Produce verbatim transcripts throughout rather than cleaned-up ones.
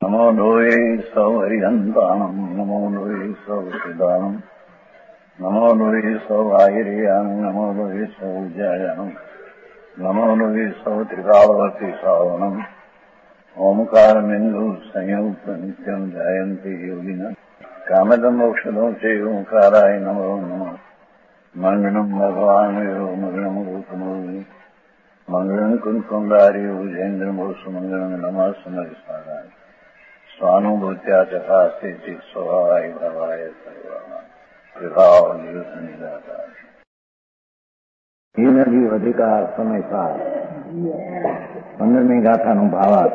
નમો લોહે સૌ હરિહંતાણમ નમો લોહે સૌ સિદાનમ નમો લોહે સૌ આયર્યાણમ નમો લોહે સૌ જયાણમ નમો લોહે સૌ ત્રિકાળવતી સાવણમ ઓમકાર બિંદુ સંયુક્ત નિત્યમ જયંતિ યોગિના કામદમ મોક્ષદો છે ઓંકારાય નમો નમઃ મંગળમ ભગવાન મંગળમ રૂપમો મંગળમ કુંકુંડાર્યો જૈન્દ્રમો સુમંગળમ નમઃ સમરિસ્વારાય સ્વાનુભૂત્યા ચકાસ્તે ચિત સ્વભાવાય ભવાય સર્વમાં વિભાવ નિવૃત્ત નિરાકાર જીવ અધિકાર સમય સાર પંદરમી ગાથાનો ભાવાર્થ.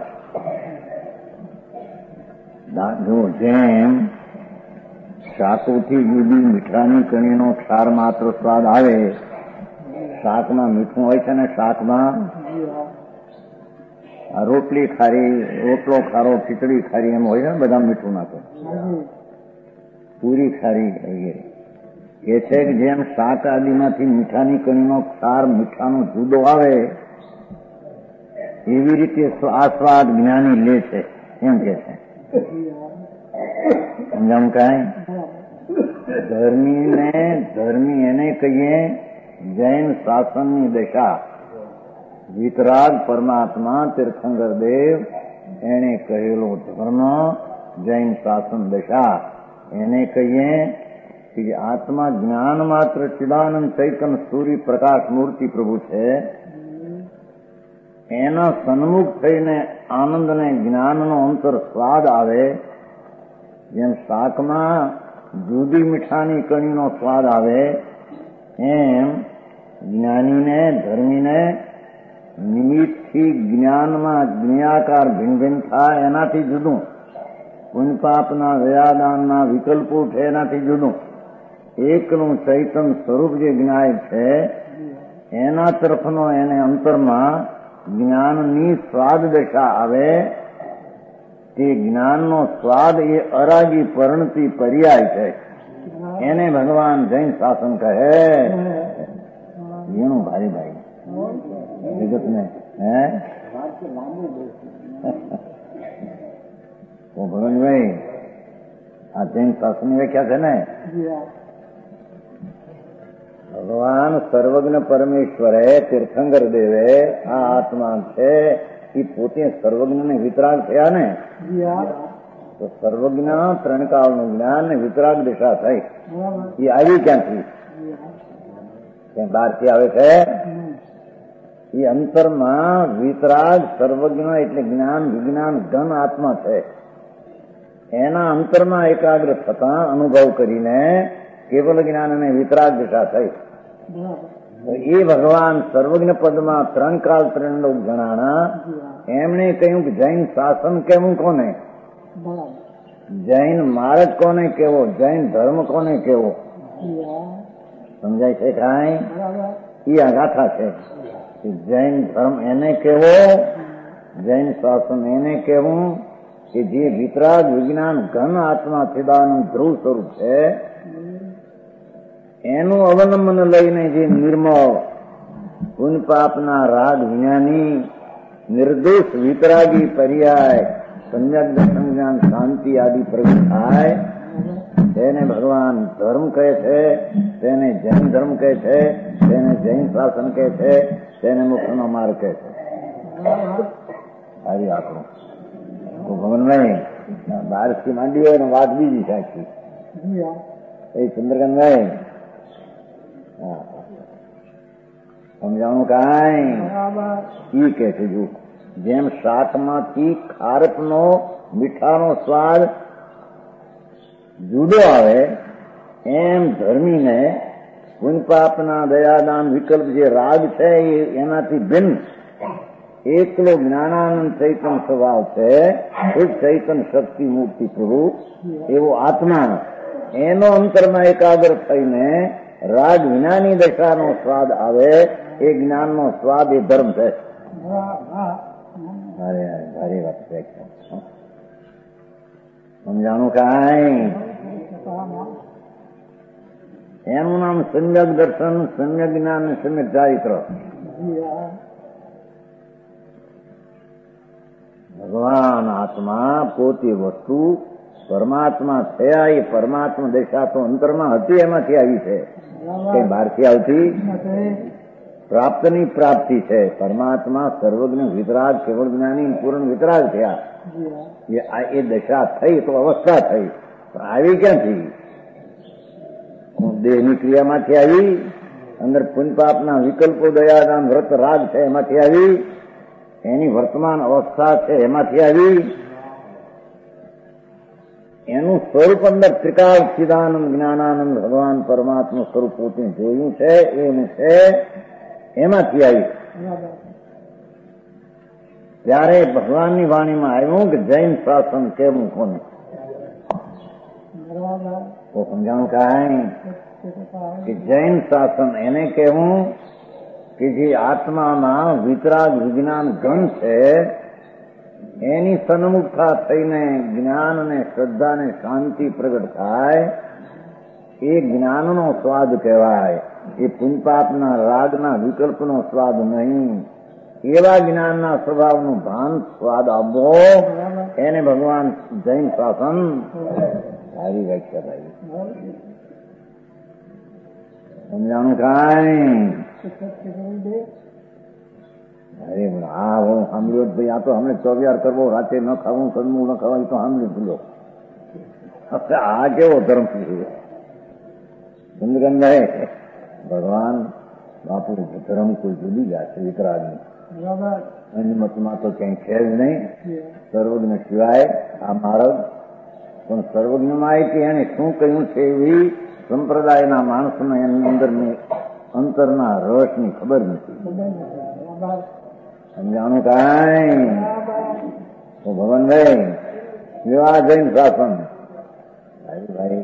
જો જેમ શાકોથી જુદી મીઠાની કણીનો ક્ષાર માત્ર સ્વાદ આવે, શાકમાં મીઠું હોય છે ને શાકમાં રોટલી ખારી, રોટલો ખારો, ખીચડી ખારી એમ હોય છે ને બધા મીઠું નાખે, પૂરી ખારી વગેરે. એ છે કે જેમ શાક આદિમાંથી મીઠાની કણીનો ક્ષાર મીઠાનો જુદો આવે એવી રીતે આ સ્વાદ જ્ઞાની લે છે એમ કે છે. સમજાવું કાંઈ? ધર્મી ને ધર્મી એને કહીએ જૈન શાસનની દશા. વિતરાગ પરમાત્મા તીર્થંકર દેવ એને કહેલો ધર્મ જૈન શાસન દશા. એને કહીએ કે આત્મા જ્ઞાન માત્ર ચિદાનંદ ચૈતન સૂર્ય પ્રકાશ મૂર્તિ પ્રભુ છે. એના સન્મુખ થઈને આનંદ ને જ્ઞાનનો અંતર સ્વાદ આવે, જેમ શાકમાં જુદી મીઠાની કણીનો સ્વાદ આવે એમ જ્ઞાનીને ધર્મીને નિમિત્તથી જ્ઞાનમાં જ્ઞાકાર ભિન્ન ભિન્ન થાય એનાથી જુદું, પુણ્યપાપના દયાદાનના વિકલ્પો છે એનાથી જુદું, એકનું ચૈતન સ્વરૂપ જે જ્ઞાય છે એના તરફનો એને અંતરમાં જ્ઞાનની સ્વાદ દશા આવે. તે જ્ઞાનનો સ્વાદ એ અરાગી પરણતી પર્યાય છે. એને ભગવાન જૈન શાસન કહે. ઘણું ભારી ભાઈ જગત ને હે ભગવાનભાઈ આ જૈન શાસનની વ્યાખ્યા છે ને. ભગવાન સર્વજ્ઞ પરમેશ્વરે તીર્થંકર દેવે આ આત્મા છે એ પોતે સર્વજ્ઞ ને વિતરાગ થયા ને, તો સર્વજ્ઞ ત્રણ કાળનું જ્ઞાન ને વિતરાગ દિશા થઈ. એ આવી ક્યાંથી? બહારથી આવે છે. એ અંતરમાં વિતરાગ સર્વજ્ઞ એટલે જ્ઞાન વિજ્ઞાન ઘન આત્મા છે. એના અંતરમાં એકાગ્ર થતા અનુભવ કરીને કેવલ જ્ઞાન અને વિતરાગ દિશા થઈ. એ ભગવાન સર્વજ્ઞ પદમાં ત્રણ કાળ ત્રણ લોક જણાણા. એમણે કહ્યું કે જૈન શાસન કેવું કોને, જૈન માર્ગ કોને કેવો, જૈન ધર્મ કોને કેવો. સમજાય છે કાંઈ? એ આ ગાથા છે. જૈન ધર્મ એને કેવો, જૈન શાસન એને કેવું કે જે વિતરાગ વિજ્ઞાન ઘન આત્મા ચિદાનંદ ધ્રુવ સ્વરૂપ છે એનું અવલંબન લઈને જે નિર્મળ પુણ્ય પાપના રાગ વિજ્ઞાની નિર્દોષ વિતરાગી પર્યાય સમ્યક દર્શન જ્ઞાન શાંતિ આદિ પ્રગટ થાય તેને ભગવાન ધર્મ કહે છે, તેને જૈન ધર્મ કહે છે, તેને જૈન શાસન કહે છે, તેને મુક્તનો માર્ગ કહે છે. સારી આપણું તો ભગવાનભાઈ બારસથી માંડી હોય ને વાત બીજી સાચી એ ચંદ્રકાંતભાઈ સમજાવવાનું કાંઈ? ઈ કે છે જો જેમ શાકમાંથી ખારપનો મીઠાનો સ્વાદ જુદો આવે એમ ધર્મીને પુણ્યપાપના દયાદાન વિકલ્પ જે રાગ છે એનાથી ભિન્ન એકલો જ્ઞાનાનંદ ચૈતન સ્વભાવ છે, એ ચૈતન શક્તિ મૂર્તિ પ્રભુ એવો આત્મા એનો અંતરમાં એકાગ્ર થઈને રાગ વિનાની દશાનો સ્વાદ આવે એ જ્ઞાનનો સ્વાદ એ ધર્મ છે. ભારી વાત છે. સમજાણું કાંઈ? એનું નામ સમ્યક દર્શન, સમ્યક જ્ઞાન, સમ્યક ચારિત્ર. ભગવાન આત્મા પોતે વસ્તુ પરમાત્મા થયા. એ પરમાત્મા દશા તો અંતરમાં હતી, એમાંથી આવી છે, કઈ બહારથી આવતી પ્રાપ્તની પ્રાપ્તિ છે. પરમાત્મા સર્વજ્ઞ વિતરાગ કેવળ જ્ઞાની પૂર્ણ વિતરાગ થયા. એ દશા થઈ તો અવસ્થા થઈ, આવી ક્યાંથી? દેહની ક્રિયામાંથી આવી, અંદર પુણ્યપાપના વિકલ્પો દયાદાન વ્રત રાગ છે એમાંથી આવી, એની વર્તમાન અવસ્થા છે એમાંથી આવી. એનું સ્વરૂપ અંદર ત્રિકાળ ચિદાનંદ જ્ઞાનાનંદ ભગવાન પરમાત્મા સ્વરૂપ પોતે જોયું છે, એનું છે, એમાંથી આવી. ત્યારે ભગવાનની વાણીમાં આવ્યું કે જૈન શાસન કેવું કોને તો સમજાણું કાંઈ કે જૈન શાસન એને કહેવું કે જે આત્મામાં વિતરાગ વિજ્ઞાન ઘન છે, એની સન્મુખતા થઈને જ્ઞાન અને શ્રદ્ધા ને શાંતિ પ્રગટ થાય, એ જ્ઞાનનો સ્વાદ કહેવાય. એ પુણ્યપાપના રાગના વિકલ્પનો સ્વાદ નહીં. એવા જ્ઞાનના સ્વભાવનું ભાન સ્વાદ આપવો, એને ભગવાન જૈન શાસન સારી વ્યાખ્યા થાય. સમજાણું કાંઈ? અરે હા, હું સાંભળ્યો ભાઈ, આ તો હમને ચોવિયાર કરવો, રાતે ન ખાવું, કરવું ન ખવાય, તો સાંભળ્યું ભૂલો. આ કેવો ધર્મ છે ચંદ્રગંધાએ? ભગવાન બાપુ ધર્મ કોઈ જુદી જાય છે વિતરાગની. અન્યમતમાં તો ક્યાંય છે જ નહીં, સર્વજ્ઞ સિવાય આ માર્ગ. પણ સર્વજ્ઞમાં કે એને શું કહ્યું છે એવી સંપ્રદાયના માણસોને એની અંદરની અંતરના રહસ્યની ખબર નથી. સમજાણું કાંઈ? તો ભગવાનભાઈ વિવાહ જૈન શાસન ભાઈ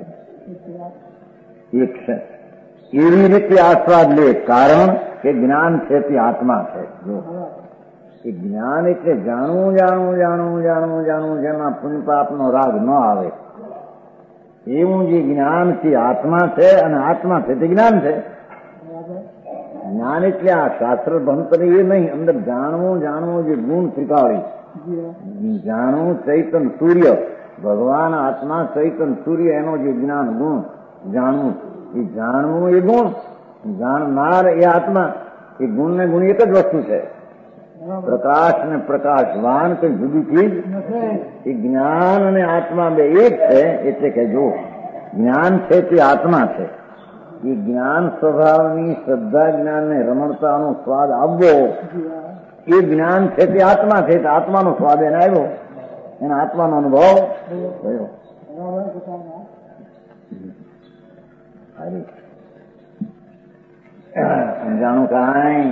એક એવી રીતે આસ્વાદ લે, કારણ કે જ્ઞાન છે તે આત્મા છે. જો એ જ્ઞાન એટલે જાણવું જાણવું જાણવું જાણવું જાણવું જેમાં પુણ્યપાપનો રાગ ન આવે એવું જે જ્ઞાન છે આત્મા છે, અને આત્મા છે તે જ્ઞાન છે. જ્ઞાન એટલે આ શાસ્ત્ર ભણતર એ નહીં, અંદર જાણવું જાણવું જે ગુણ ત્રિકાળી જાણવું. ચૈતન સૂર્ય ભગવાન આત્મા ચૈતન સૂર્ય એનો જે જ્ઞાન ગુણ જાણવું, એ જાણવું એ ગુણ, જાણનાર એ આત્મા. એ ગુણ ને ગુણ એક જ વસ્તુ છે. પ્રકાશ ને પ્રકાશવાન કઈ જુદી ચીજ. એ જ્ઞાન અને આત્મા બે એક છે. એટલે કે જો જ્ઞાન છે તે આત્મા છે, એ જ્ઞાન સ્વભાવની શ્રદ્ધા જ્ઞાન ને રમણતાનો સ્વાદ આવવો, એ જ્ઞાન છે તે આત્મા છે. આત્માનો સ્વાદ એને આવ્યો, એના આત્માનો અનુભવ થયો. સમજાણું કાંઈ?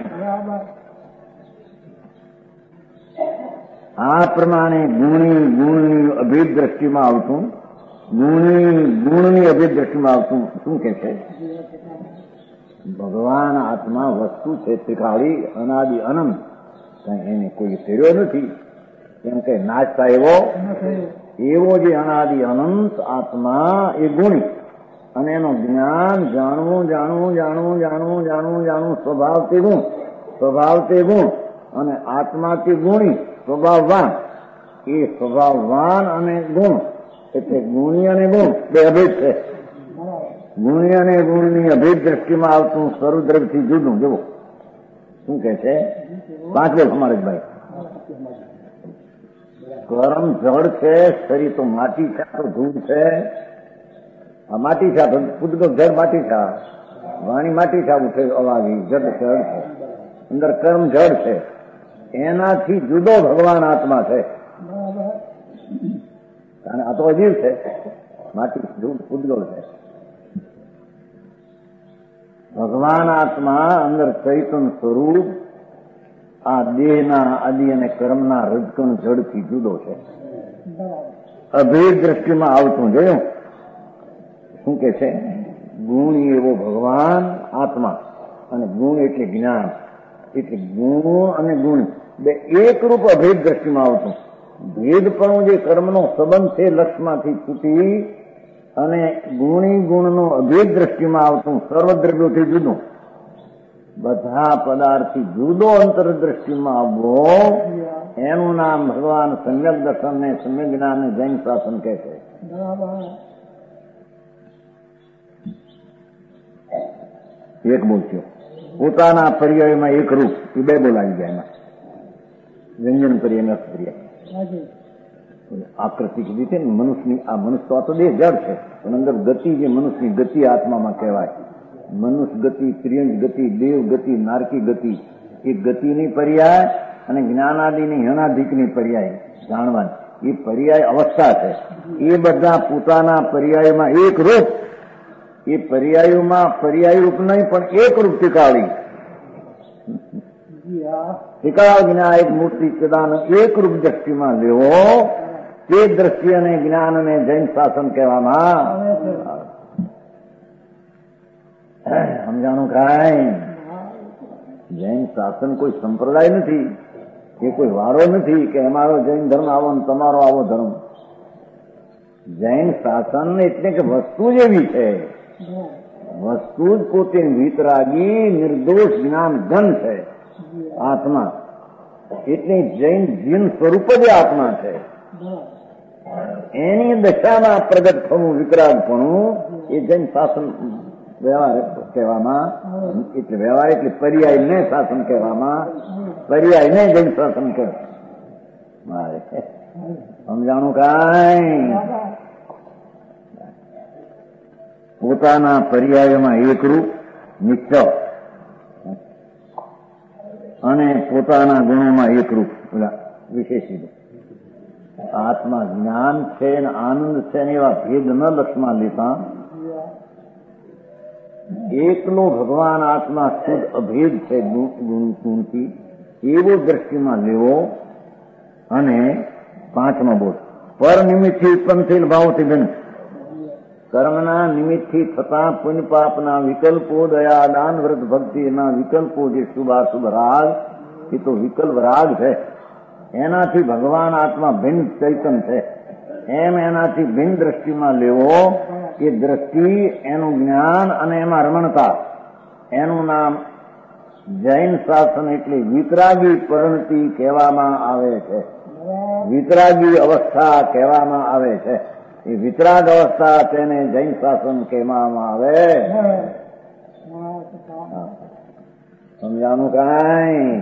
આ પ્રમાણે ગુણી ગુણની અભેદ દ્રષ્ટિમાં આવતું, ગુણી ગુણની અભેદ દ્રષ્ટિમાં આવતું શું કે છે? ભગવાન આત્મા વસ્તુ છે ત્રિકાળી અનાદિ અનંત, કઈ એને કોઈ ફેર્યો નથી. એમ કે નાચતા એવો એવો જે અનાદિ અનંત આત્મા એ ગુણી, અને એનું જ્ઞાન જાણવું જાણવું જાણવું જાણવું જાણવું જાણવું સ્વભાવ તે ગુણ, સ્વભાવ તે ગુણ, અને આત્મા તે ગુણી સ્વભાવવાન. એ સ્વભાવવાન અને ગુણ એટલે ગુણી અને ગુણ બે અભેદ છે. ગુણી અને ગુણની અભેદ દ્રષ્ટિમાં આવતું સર્વદ્રવ્યથી જુદું. જુઓ શું કે છે પાંચ બોલ અમારેશભાઈ. કર્મ જળ છે, શરીર તો માટી છે, તો ધૂળ છે. આ માટી છે, પૂતગલ જળ માટી છે, વાણી માટી છે, આવું છે અવાજી જળ જળ છે, અંદર કર્મ જળ છે. એનાથી જુદો ભગવાન આત્મા છે. અને આ તો અજીવ છે, માટી ધૂળ પૂતગલ છે. ભગવાન આત્મા અંદર ચૈતન સ્વરૂપ આ દેહના આદિ અને કર્મના રજકણ જળથી જુદો છે. અભેદ દ્રષ્ટિમાં આવતું જોયું શું કે છે? ગુણ એવો ભગવાન આત્મા, અને ગુણ એટલે જ્ઞાન. એટલે ગુણ અને ગુણ બે એકરૂપ અભેદ દ્રષ્ટિમાં આવતું. ભેદ પણ જે કર્મનો સંબંધ છે લક્ષમાંથી છૂટી, અને ગુણી ગુણનો અભેદ દ્રષ્ટિમાં આવતું સર્વદ્રવ્યોથી જુદું. બધા પદાર્થથી જુદો અંતરદ્રષ્ટિમાં આવવો, એનું નામ ભગવાન સમ્યક દર્શન ને સમ્યક જ્ઞાન ને જૈન શાસન કહે છે. એક બોલ્યો પોતાના પર્યાયમાં એક રૂપ, એ બે બોલાવી જાય એમાં વ્યંજન પર્યાય અર્થ પર્યાય. આકૃતિ કીધી છે ને મનુષ્યની, આ મનુષ્ય તો દેહ જડ છે પણ અંદર ગતિ જે મનુષ્યની ગતિ આત્મામાં કહેવાય. મનુષ્ય ગતિ, ત્રિયંજ ગતિ, દેવ ગતિ, નારકી ગતિ, એ ગતિની પર્યાય અને જ્ઞાનાદિની હણાધિકની પર્યાય જાણવાની, એ પર્યાય અવસ્થા છે. એ બધા પોતાના પર્યાયમાં એક રૂપ, એ પર્યાયોમાં પર્યાય રૂપ નહીં પણ એક રૂપ ટીકાળી ટીકાળ જ્ઞાન એક મૂર્તિ ચદાન એક રૂપ દ્રષ્ટિમાં લેવો, તે દ્રષ્ટિ અને જ્ઞાન અને જૈન શાસન કહેવામાં. સમજાણું કાંઈ? જૈન શાસન કોઈ સંપ્રદાય નથી, એ કોઈ વારો નથી કે અમારો જૈન ધર્મ આવો ને તમારો આવો ધર્મ. જૈન શાસન એટલે કે વસ્તુ જ એવી છે, વસ્તુ જ પોતે વિતરાગી નિર્દોષ જ્ઞાન ઘન છે આત્મા. એટલે જૈન જીન સ્વરૂપ જ આત્મા છે. એની દશામાં પ્રગટ થવું વિતરાગપણું એ જૈન શાસન વ્યવહાર કહેવામાં. એટલે વ્યવહાર એટલે પર્યાય ને શાસન કહેવામાં, પર્યાય ને જૈન શાસન કહે. મારે સમજાણું કાંઈ? પોતાના પર્યાયમાં એકરૂપ નિશ્ચય અને પોતાના ગુણોમાં એકરૂપ વિશેષી. આત્મા જ્ઞાન છે ને આનંદ છે ને એવા ભેદ ન લક્ષમાં લેતા, એકલો ભગવાન આત્મા શુદ્ધ અભેદ છે ગુણથી એવો દ્રષ્ટિમાં લેવો. અને પાંચમો બોધ પર નિમિત્તથી ઉત્પન્ન થયેલ ભાવથી બન કર્મના નિમિત્તથી થતા પુણ્ય પાપના વિકલ્પો, દયા દાન વ્રત ભક્તિના વિકલ્પો, જે શુભાશુભ રાગ, એ તો વિકલ્પ રાગ છે. એનાથી ભગવાન આત્મા ભિન્ન ચૈતન છે. એમ એનાથી ભિન્ન દ્રષ્ટિમાં લેવો, એ દ્રષ્ટિ, એનું જ્ઞાન અને એમાં રમણતા, એનું નામ જૈન શાસન એટલે વિતરાગી પરિણતિ કહેવામાં આવે છે. વિતરાગી અવસ્થા કહેવામાં આવે છે. એ વિતરાગ અવસ્થા તેને જૈન શાસન કહેવામાં આવે. સમજાનું કાંઈ?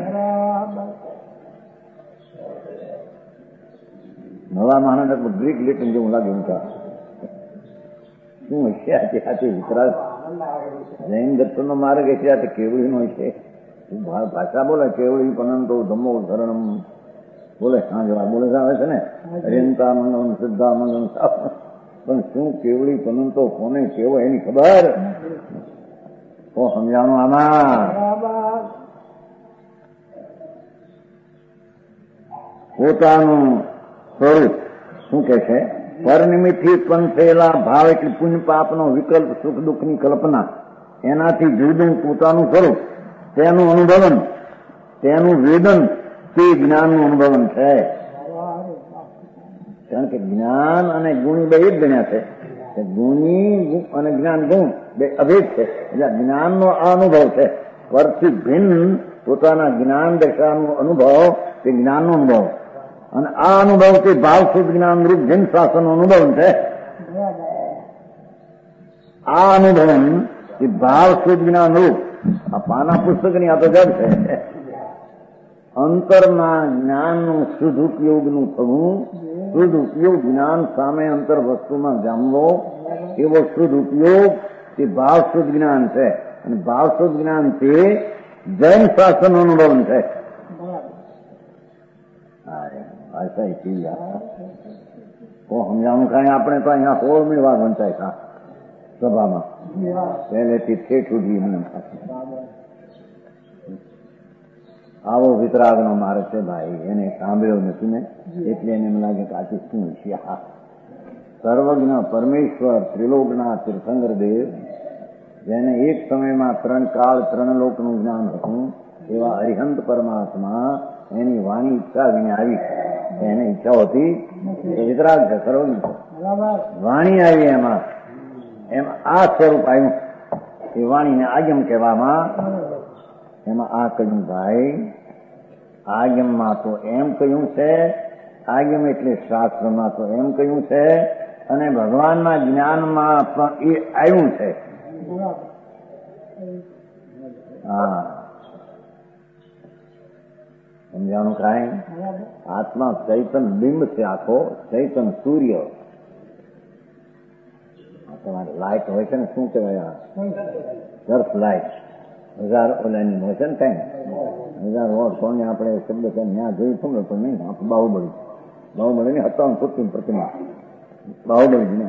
નવા મહાનગર ગ્રીક લેટિન જેવું લાગ્યું કા શું હશે આજે આજે વિતરાગ જૈન દર્શનનો માર્ગ હશે આ કેવડીનો છે. ભાષા બોલે કેવડી પરંતુ ધમ્મો શરણમ બોલે, હા જવા બોલે આવે છે ને, હરિયંતા મંગલમ સિદ્ધા મંગલમ, પણ શું કેવડી પરંતુ કોને કેવો એની ખબર તો સમજાણું આમાં. પોતાનું સ્વરૂપ શું કે છે? પરનિમિત્તથી ઉત્પન્ન થયેલા ભાવ એટલે પુણ્ય પાપનો વિકલ્પ, સુખ દુઃખની કલ્પના, એનાથી જુદું પોતાનું સ્વરૂપ, તેનું અનુભવન, તેનું વેદન, તે જ્ઞાનનું અનુભવન છે. કારણ કે જ્ઞાન અને ગુણી બે એક ગણ્યા છે. ગુણી અને જ્ઞાન ગુણ બે અભેદ છે. એટલે જ્ઞાનનો આ અનુભવ છે. પરથી ભિન્ન પોતાના જ્ઞાન દશાનો અનુભવ તે જ્ઞાનનો અનુભવ, અને આ અનુભવ તે ભાવ શુદ્ધ જ્ઞાન રૂપ જૈન શાસનનો અનુભવ છે. આ અનુભવન એ ભાવ શુદ્ધ જ્ઞાન રૂપ આ પાના પુસ્તકની આ તો જડ છે. અંતરના જ્ઞાનનું શુદ્ધ ઉપયોગનું થવું, શુદ્ધ ઉપયોગ જ્ઞાન સામે અંતર વસ્તુમાં જાણવો, એવો શુદ્ધ ઉપયોગ તે ભાવ શુદ્ધ જ્ઞાન છે. અને ભાવ શુદ્ધ જ્ઞાન તે જૈન શાસન અનુભવ છે. સમજાવું કાંઈ? આપણે તો અહીંયા સોળ મેળવા વંચાય હતા સભામાં, પહેલેથી ઠેઠ સુધી. આવો વિતરાગનો માર્ગ છે ભાઈ, એને સાંભળ્યો નથી ને એટલે એને એમ લાગે કે આથી શું છે. સર્વજ્ઞ પરમેશ્વર ત્રિલોકના તીર્થંકર દેવ, જેને એક સમયમાં ત્રણ કાળ ત્રણ લોકનું જ્ઞાન હતું, એવા અરિહંત પરમાત્મા એની વાણી ઈચ્છા વિને આવી. એને ઈચ્છા હતી એ વિતરાગ છે, સર્વજ્ઞ છે. વાણી આવી એમાં, એમ આ સ્વરૂપ આવ્યું. એ વાણીને આજ્ઞમ કહેવામાં. એમાં આ કહ્યું ભાઈ આગમમાં તો એમ કહ્યું છે, આગમ એટલે શાસ્ત્રમાં તો એમ કહ્યું છે, અને ભગવાનના જ્ઞાનમાં પણ એ આવ્યું છે. હા, સમજાણું કાંઈ? આત્મા ચૈતન બિંબ છે, આખો ચૈતન સૂર્ય. તમારે લાઈટ હોય છે ને, શું કહેવાય? સર્ફ લાઈટ હજાર ઓલાની હોય છે ને, કઈ હજાર વોટ કોને આપણે શબ્દ છે ત્યાં જોયું છું ને, પણ નહીં આપણે બાહુબળી બાહુબળી ને સત્તાવન ફૂટની પ્રતિમા, બાહુબળી ને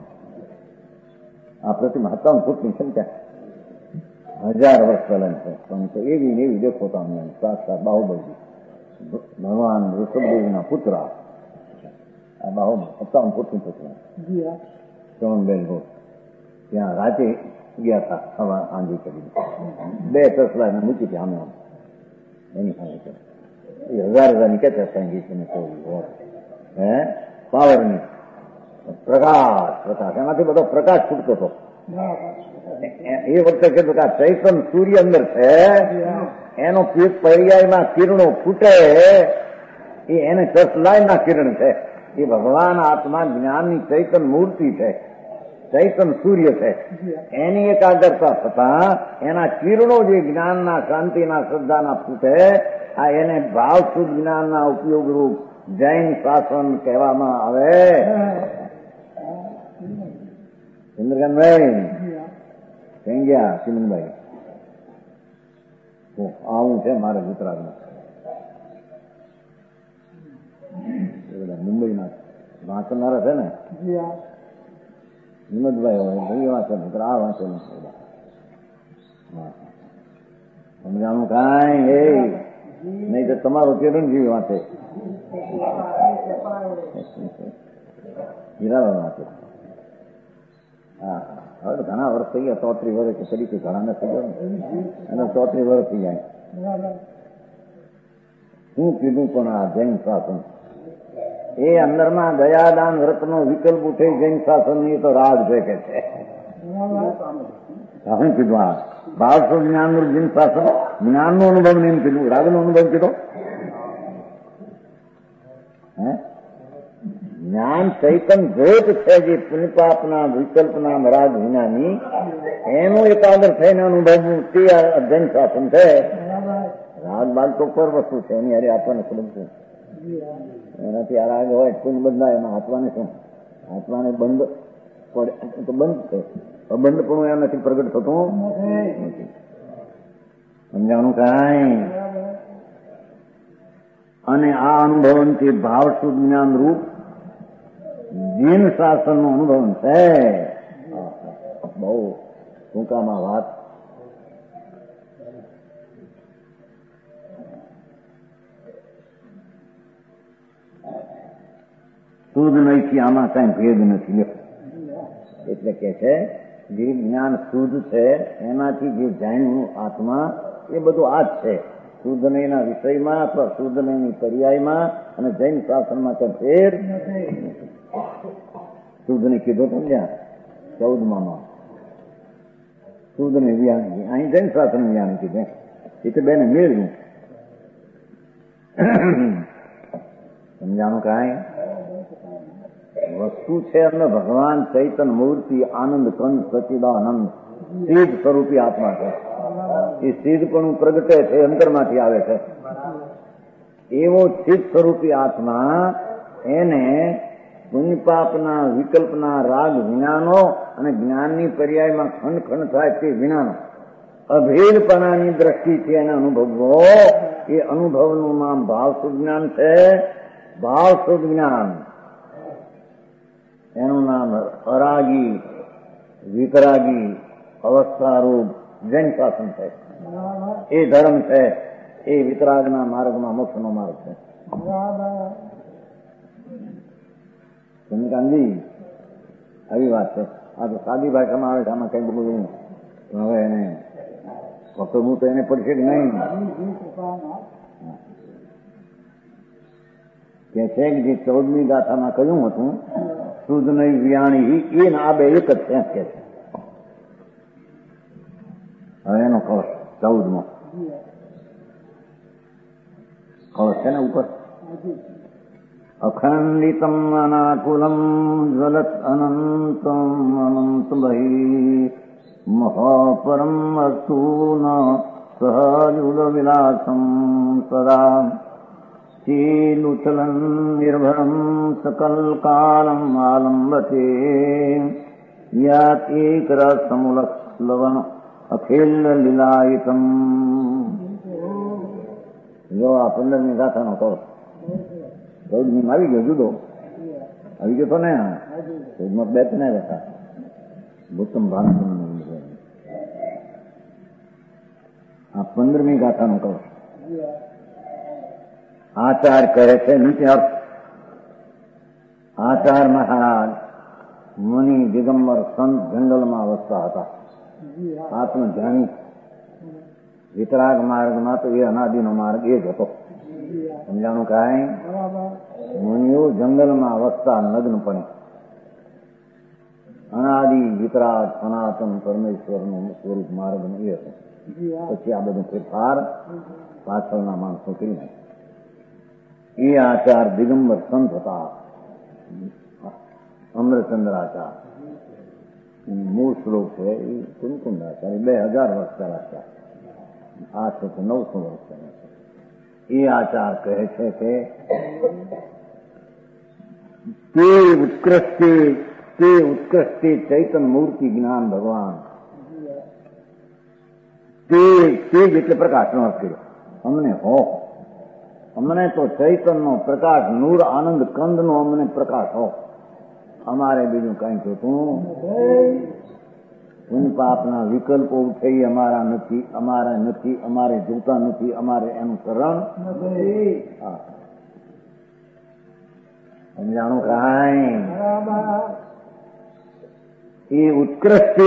આ પ્રતિમા સત્તાવન ફૂટની સંખ્યા હજાર વર્ષ પહેલાની છે, પણ તો એવી ને એવી દેખો તમને સાક્ષાત બાહુબળી ભગવાન ઋષભદેવના પુત્ર. આ બાહુબળી સત્તાવન ફૂટની પ્રતિમા સોનબેન રોડ ત્યાં રાતે ગયા હતા, હવા આંધી કરી બે તસલા મૂકી હતી આમે એની પાસે એ હજાર હજારની કે હે પાવરની પ્રકાશ પ્રકાશ એમાંથી બધો પ્રકાશ છૂટતો હતો. એ વખતે કીધું કે આ ચૈતન સૂર્ય અંદર છે, એનો પર્યાયમાં કિરણો ફૂટે એ એને તસલાયના કિરણ છે. એ ભગવાન આત્મા જ્ઞાનની ચૈતન મૂર્તિ છે, ચૈતન સૂર્ય છે. એની એકાગ્રતા થતા એના કિરણો જે જ્ઞાનના, શાંતિના, શ્રદ્ધાના ફૂટે, આ એને ભાવ શુદ્ધ જ્ઞાનના ઉપયોગ રૂપ જૈન શાસન કહેવામાં આવે. ચંદ્રકાંતભાઈ કઈ ગયા? ચિમનભાઈ આવું છે મારે ગુજરાતમાં, મુંબઈમાં વાંચનારા છે ને, હિંમતભાઈ હોય ભાઈ વાંચે મિત્ર, આ વાંચે નથી. સમજાણું કાંઈ? એ નહીં તો તમારો ચિરંજીવી વાંચે, હીરાલાલ વાંચે. હા, હવે ઘણા વર્ષ થઈ ગયા, ચોત્રીસ વર્ષ તરીકે ઘણા ને થઈ ગયો અને ચોત્રીસ વર્ષ થઈ જાય. શું કીધું પણ આ જૈન શાસન એ અંદરમાં દયાદાન વ્રતનો વિકલ્પ ઉઠે જૈન શાસન ની તો રાજ ભેગે છે. શું કીધું? આ ભાવસો જ્ઞાનનું જૈન શાસન, જ્ઞાનનો અનુભવ નહીં કીધું, રાગનો અનુભવ કીધો. હે જ્ઞાન ચૈતન જ્યોત છે, જે પુનિપાપના વિકલ્પના રાગ વિનાની એનું એકાગ્ર થઈને અનુભવવું તે જૈન શાસન છે. રાગ બાગ તો પર વસ્તુ છે, એની હારે આપણને સમજ છે. એનાથી આ રાગ હોય કોઈ બદલાય, એમાં આત્માને શું? આત્માને બંધ પડે તો બંધ છે, બંધ પણ એનાથી પ્રગટ થતું નથી. સમજાણું કાંઈ? અને આ અનુભવનથી ભાવ શુદ્ધ જ્ઞાન રૂપ જીન શાસન નું અનુભવન છે. બહુ ટૂંકામાં વાત. શુદ્ધ નહીંથી આમાં કઈ ભેદ નથી. એટલે કે છે જે જ્ઞાન શુદ્ધ છે એનાથી જે જાણ્યું આત્મા એ બધું આ જ છે. શુદ્ધ નહીંના વિષયમાં અથવા શુદ્ધ નહીંની પર્યાયમાં અને જૈન શાસનમાં કઈ ફેર નથી. શુદ્ધ ને કીધું તો ત્યાં ચૌદમાં શુદ્ધ ને વ્યાણી, અહીં જૈન શાસન વ્યાણી કીધું. એ તો બેને મેળવ્યું. સમજાણું કાંઈ? વસ્તુ છે એમને ભગવાન ચૈતન મૂર્તિ આનંદ કંદ સચિદાનંદ સિદ્ધ સ્વરૂપી આત્મા છે. એ સિદ્ધ પણ પ્રગટે છે, અંતરમાંથી આવે છે. એવો સિદ્ધ સ્વરૂપી આત્મા એને પુણ્યપાપના વિકલ્પના રાગ વિનાનો અને જ્ઞાનની પર્યાયમાં ખંડ ખંડ થાય તે વિનાનો અભેદપણાની દ્રષ્ટિથી એને અનુભવવો, એ અનુભવનું નામ ભાવ શુદ્ધ જ્ઞાન છે. ભાવ શુદ્ધ જ્ઞાન એનું નામ અરાગી વિતરાગી અવસ્થારૂપ જૈન શાસન છે. એ ધર્મ છે, એ વિતરાગના માર્ગમાં મોક્ષનો માર્ગ છે. ચંદ્રકાંતજી આવી વાત છે. આ તો સાદી ભાષામાં આવે છે, આમાં કઈ બધું હવે એને ફક્ત હું તો એને પડશે કે નહીં કે છે કે જે ચૌદમી ગાથામાં કહ્યું હતું શુદ્ધ નહીં વિયાણી, એ આ બે એક જ છે કે છે. હવે એનો કહો ચૌદમો છે ને ઉપર. અખંડિતમ અનાકુલમ જ્વલત અનંતમ અનંત બહિ મહાપરમ અસ્તુ ન સહજુલ વિલાસમ સદા ચીલુચલન નિર્ભરમ સકલ કાલમ આલંબતે યાત એક રસમુલક્લવન અખિલ લીલાયિતમ. જો આ પંદરમી ગાથાનો કહો. ચૌદમી આવી ગયો જુદો આવી ગયો તો ને. ચૌદમાં બે ને હતા ભૂતમ ભાન. આ પંદરમી ગાથાનો કહો. આચાર કહે છે નીચે અર્થ. આચાર મહારાજ મુનિ દિગંબર સંત જંગલમાં વસતા હતા. આત્મ ધ્યાની વિતરાગ માર્ગમાં તો એ અનાદિનો માર્ગ એ જ હતો. સમજાણું કાંઈ? મુનિઓ જંગલમાં વસતા નગ્નપણે અનાદિ વિતરાગ સનાતન પરમેશ્વરનું સ્વરૂપ માર્ગ એ હતો. પછી આ બધું ફેરફાર પાછળના માણસો કરી નાખે. એ આચાર દિગંબર સંત હતા. અમરચંદ્રાચાર મૂળ શ્લોક છે એ કુમકુંડાચાર બે હજાર વર્ષ ચાલતા. આ છે તો નવસો વર્ષ ચાલતા. એ આચાર કહે છે કે તે ઉત્કૃષ્ટે તે ઉત્કૃષ્ટે ચૈતન મૂર્તિ જ્ઞાન ભગવાન તે તે જ એટલે પ્રકાશનો અર્થ કર્યો. અમને હો અમને તો ચૈતનનો પ્રકાશ નૂર આનંદ કંદનો અમને પ્રકાશ હો. અમારે બીજું કઈ જોતું પુણ્ય પાપના વિકલ્પો ઉઠે અમારા નથી, અમારા નથી, અમારે જોતા નથી, અમારે એનું શરણ સમજાણું કાંઈ? એ ઉત્કૃષ્ટ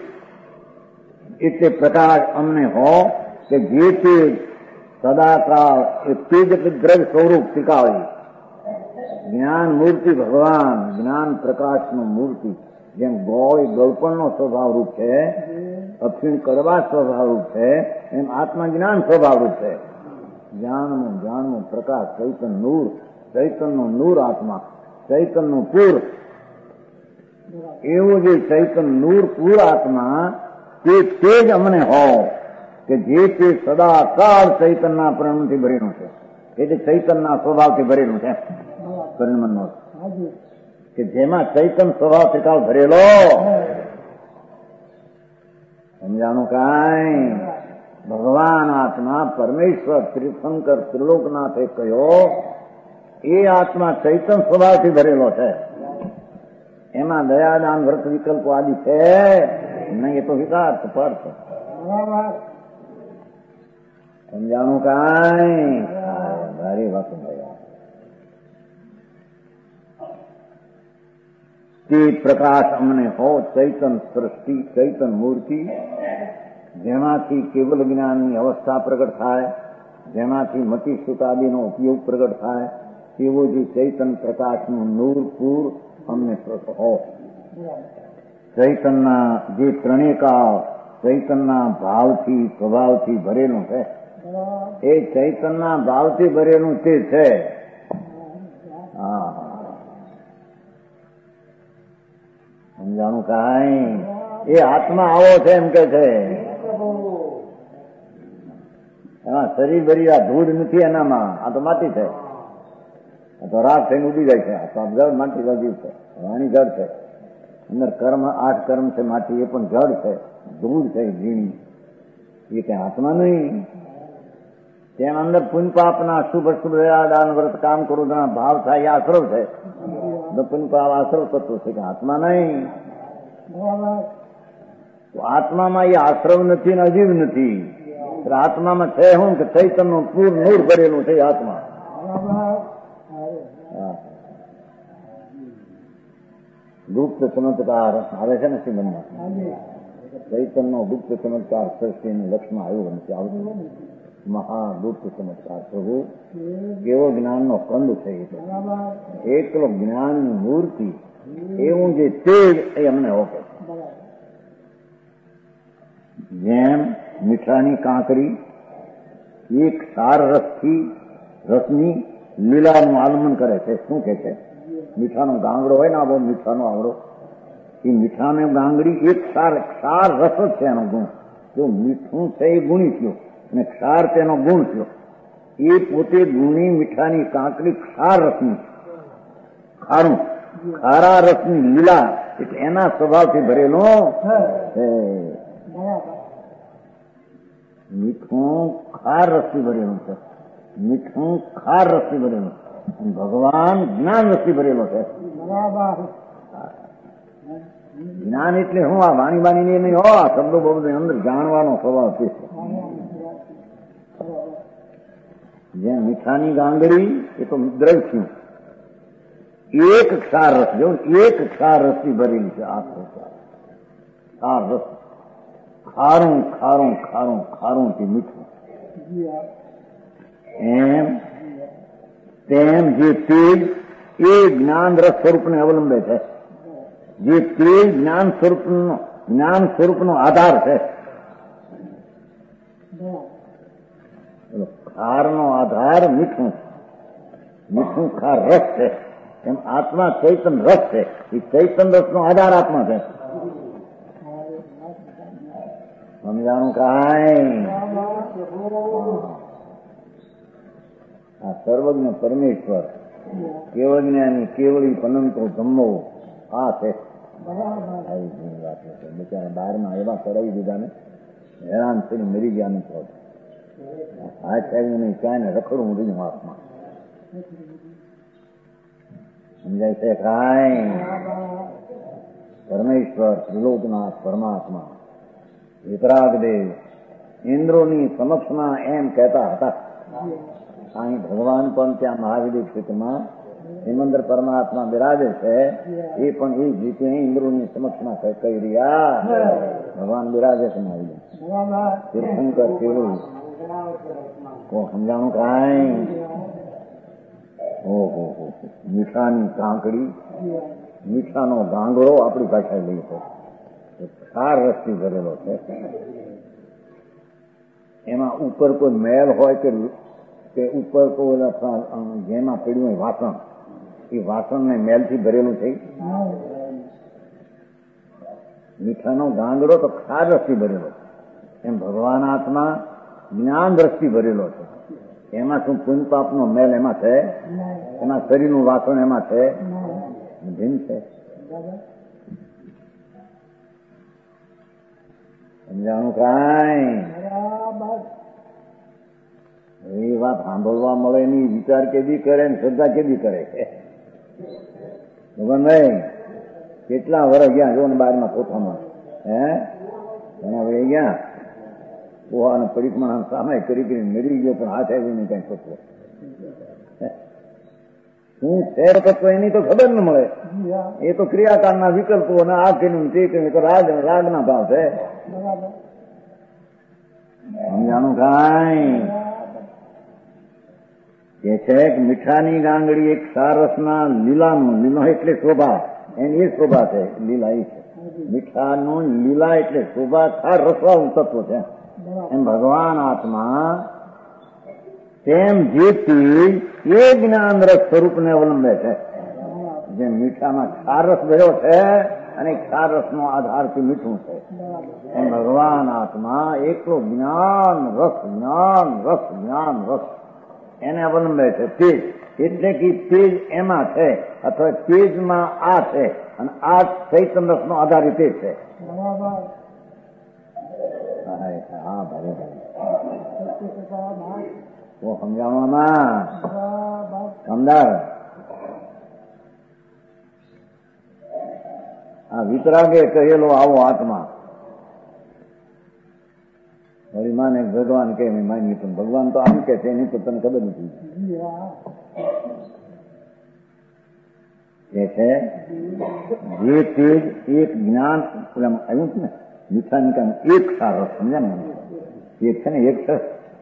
એટલે પ્રકાશ અમને હો કે જે તે સદાકાળ એ તેજ દ્રવ્ય સ્વરૂપ ટીકાવે. જ્ઞાન મૂર્તિ ભગવાન જ્ઞાન પ્રકાશનું મૂર્તિ. જેમ ગોળ ગળપણનો સ્વભાવ રૂપ છે, અફીણ કડવા સ્વભાવ રૂપ છે, એમ આત્મા જ્ઞાન સ્વભાવ રૂપ છે. જ્ઞાનનું જ્ઞાનનું પ્રકાશ ચૈતન નૂર, ચૈતનનું નૂર આત્મા, ચૈતનનું પૂર. એવું જે ચૈતન નૂર પૂર આત્મા તે તે જ અમને હો કે જે તે સદાકાળ ચૈતનના પરિણમથી ભરેલું છે. એટલે ચૈતનના સ્વભાવથી ભરેલું છે. પરિણમનો કે જેમાં ચૈતન સ્વભાવ ત્રિકાળ ભરેલો. સમજાણું કાંઈ? ભગવાન આત્મા પરમેશ્વર ત્રિશંકર ત્રિલોકનાથે કહ્યો એ આત્મા ચૈતન સ્વભાવથી ભરેલો છે. એમાં દયાદાન વ્રત વિકલ્પો આદિ છે નહીં. એ તો વિકાસ પર્થ. સમજાણું કાંઈ? મારી વાત દયા તે પ્રકાશ અમને હો ચૈતન સૃષ્ટિ ચૈતન મૂર્તિ જેમાંથી કેવલ જ્ઞાનની અવસ્થા પ્રગટ થાય, જેમાંથી મતિ સુતાદિનો ઉપયોગ પ્રગટ થાય તેવો જે ચૈતન પ્રકાશનું નૂરપૂર અમને હો. ચૈતનના જે ત્રણેકાળ ચૈતનના ભાવથી સ્વભાવથી ભરેલું છે એ ચૈતનના ભાવથી ભરેલું તે છે. હા સમજાણું કાંઈ? એ આત્મા આવો છે એમ કે છે. હા શરીર ભરી આ ધૂળ નથી એનામાં. આ તો માટી છે. આ તો રાખ થઈને ઉડી જાય છે. આ તો જળ માટી વાજી છે. વાણી જળ છે. અંદર કર્મ આઠ કર્મ છે માટી એ પણ જળ છે, ધૂળ છે ઝીણી. એ કઈ આત્મા નહીં. તેમ અંદર પુણ્ય પાપના શુભ શુભ દાન વ્રત કામ કરું ભાવ થાય એ આશ્રવ છે. પુણ્ય પાપ આશ્રવ તત્વ છે કે આત્મા નહીં. તો આત્મામાં એ આશ્રવ નથી ને અજીવ નથી. આત્મામાં છે શું કે ચૈતનનું પૂર નૂર ભરેલું છે આત્મા. ગુપ્ત ચમત્કાર આવે છે ને શ્રીમંતમાં. ચૈતનનો ગુપ્ત ચમત્કાર સૃષ્ટિનું લક્ષ્યમાં આવ્યું નથી આવતું. મહાગુપ્ત ચમત્કાર પ્રભુ કેવો જ્ઞાનનો કંદ છે. એકલો જ્ઞાનની મૂર્તિ એવું જે તેજ એ અમને હોકે. જેમ મીઠાની કાંકરી એક સાર રસથી રસની લીલાનું આલમન કરે છે. શું કે છે? મીઠાનો ગાંગડો હોય ને, આ બહુ મીઠાનો આવડો, એ મીઠાને ગાંગડી એક ક્ષાર, ક્ષાર રસ જ છે એનો ગુણ. જો મીઠું છે એ ગુણી થયો અને ક્ષાર તેનો ગુણ થયો. એ પોતે ગુણી મીઠાની કાંકરી ક્ષાર રસની, ખારું ખારા રસની લીલા એટલે એના સ્વભાવથી ભરેલો છે. મીઠું ખાર રસથી ભરેલું છે. મીઠું ખાર રસથી ભરેલું. ભગવાન જ્ઞાન રસથી ભરેલો છે. જ્ઞાન એટલે હું આ વાણી બાણી નહીં હો, આ શબ્દો બહુ અંદર જાણવાનો સ્વભાવ છે. જેમ મીઠાની ગાંગડી એ તો દ્રવ્ય એક ક્ષાર રસ, જો એક ક્ષાર રસથી ભરેલી છે. આ ક્ષાર રસ ખારું ખારું ખારું ખારું થી મીઠું. એમ તેમ જે તેજ એ જ્ઞાન રસ સ્વરૂપને અવલંબે છે. જે તેજ જ્ઞાન સ્વરૂપનો જ્ઞાન સ્વરૂપનો આધાર છે. ખારનો આધાર મીઠું, મીઠું ખાર રસ છે. એમ આત્મા ચૈતન રસ છે. એ ચૈતન રસનો આધાર આત્મા છે. સમજાણું કાંઈ? આ સર્વજ્ઞ પરમેશ્વર, કેવળ જ્ઞાની, કેવળી પનંતો ધમ્મો, આ છે. બિચારા બારમાં એવા ચડાવી દીધા ને, હેરાન થઈને મરી ગયા નથી. આ ચાલ્યું નહીં, ક્યાં ને રખડું રહ્યું હાથમાં. સમજાય છે કાંઈ? પરમેશ્વર ત્રિલોકનાથ પરમાત્મા વિતરાગદેવ ઇન્દ્રોની સમક્ષમાં એમ કહેતા હતા. અહીં ભગવાન પણ ત્યાં મહાવીર ક્ષેત્રમાં સિમંદર પરમાત્મા બિરાજે છે. એ પણ એ જ રીતે ઇન્દ્રોની સમક્ષમાં કહી રહ્યા. ભગવાન બિરાજે છે મહાવીર તીર્થંકર કેવું કોણ સમજાણું કાંઈ? ઓહો હો, મીઠાની કાંકડી, મીઠાનો ગાંગડો આપણી ભાષાએ લઈએ તો ખાર રસથી ભરેલો છે. એમાં ઉપર કોઈ મેલ હોય કે ઉપર કોઈ જેમાં પડ્યું હોય વાસણ, એ વાસણને મેલથી ભરેલું છે. મીઠાનો ગાંગડો તો ખાર રસથી ભરેલો છે. એમ ભગવાન આત્મા જ્ઞાન રસથી ભરેલો છે. એમાં શું પુણ્ય પાપનો મેલ એમાં છે? એમાં શરીરનું વાસણ એમાં છે? ભીન છે. સમજાણું કાંઈ? એ વાત સાંભળવા મળે નહીં, વિચાર કેદી કરે ને શ્રદ્ધા કેદી કરે છે. ભગવાનભાઈ કેટલા વર્ષ ગયા જો ને બારમાં પોતામાં, હે ઘણા વળી ગયા. પોહાને પરીક્ષમાં સામે કરી કરીને મેળવી ગયો, પણ હાથ આવી નહીં કઈ તત્વ શું છે તત્વ એની તો ખબર ન મળે. એ તો ક્રિયાકાળના વિકલ્પો અને આ કર્યું તે કર્યું રાગ રાગના ભાવ છે. સમજાણું કાંઈ? કે છે કે મીઠાની ગાંગડી એક સારસના લીલાનું, લીલો એટલે શોભા, એની એ શોભા છે. લીલા એ છે મીઠાનું, લીલા એટલે શોભા, ખાર રસવાળું તત્વ છે. એમ ભગવાન આત્મા તેમ જે તેજ એ જ્ઞાન રસ સ્વરૂપને અવલંબે છે. જે મીઠામાં ક્ષાર રસ ભર્યો છે અને ક્ષાર રસનો આધારથી મીઠું છે. એમ ભગવાન આત્મા એકલો જ્ઞાન રસ, જ્ઞાન રસ, જ્ઞાન રસ એને અવલંબે છે. તેજ એટલે કે તેજ એમાં છે અથવા તેજમાં આ છે અને આ ચૈતન્ય રસનો આધારિત તે છે. હા ભાઈ તો સમજાવવામાં સમજાવ. આ વિતરાગે કહેલો આવો આત્મા વળી માને ભગવાન કે માની, પણ ભગવાન તો આમ કે છે એની તો તને ખબર નથી. કે છે જે તેજ એક જ્ઞાન આવ્યું છે ને મીઠાની કામ એક સારો સમજ્યા ને, એક છે ને એક છે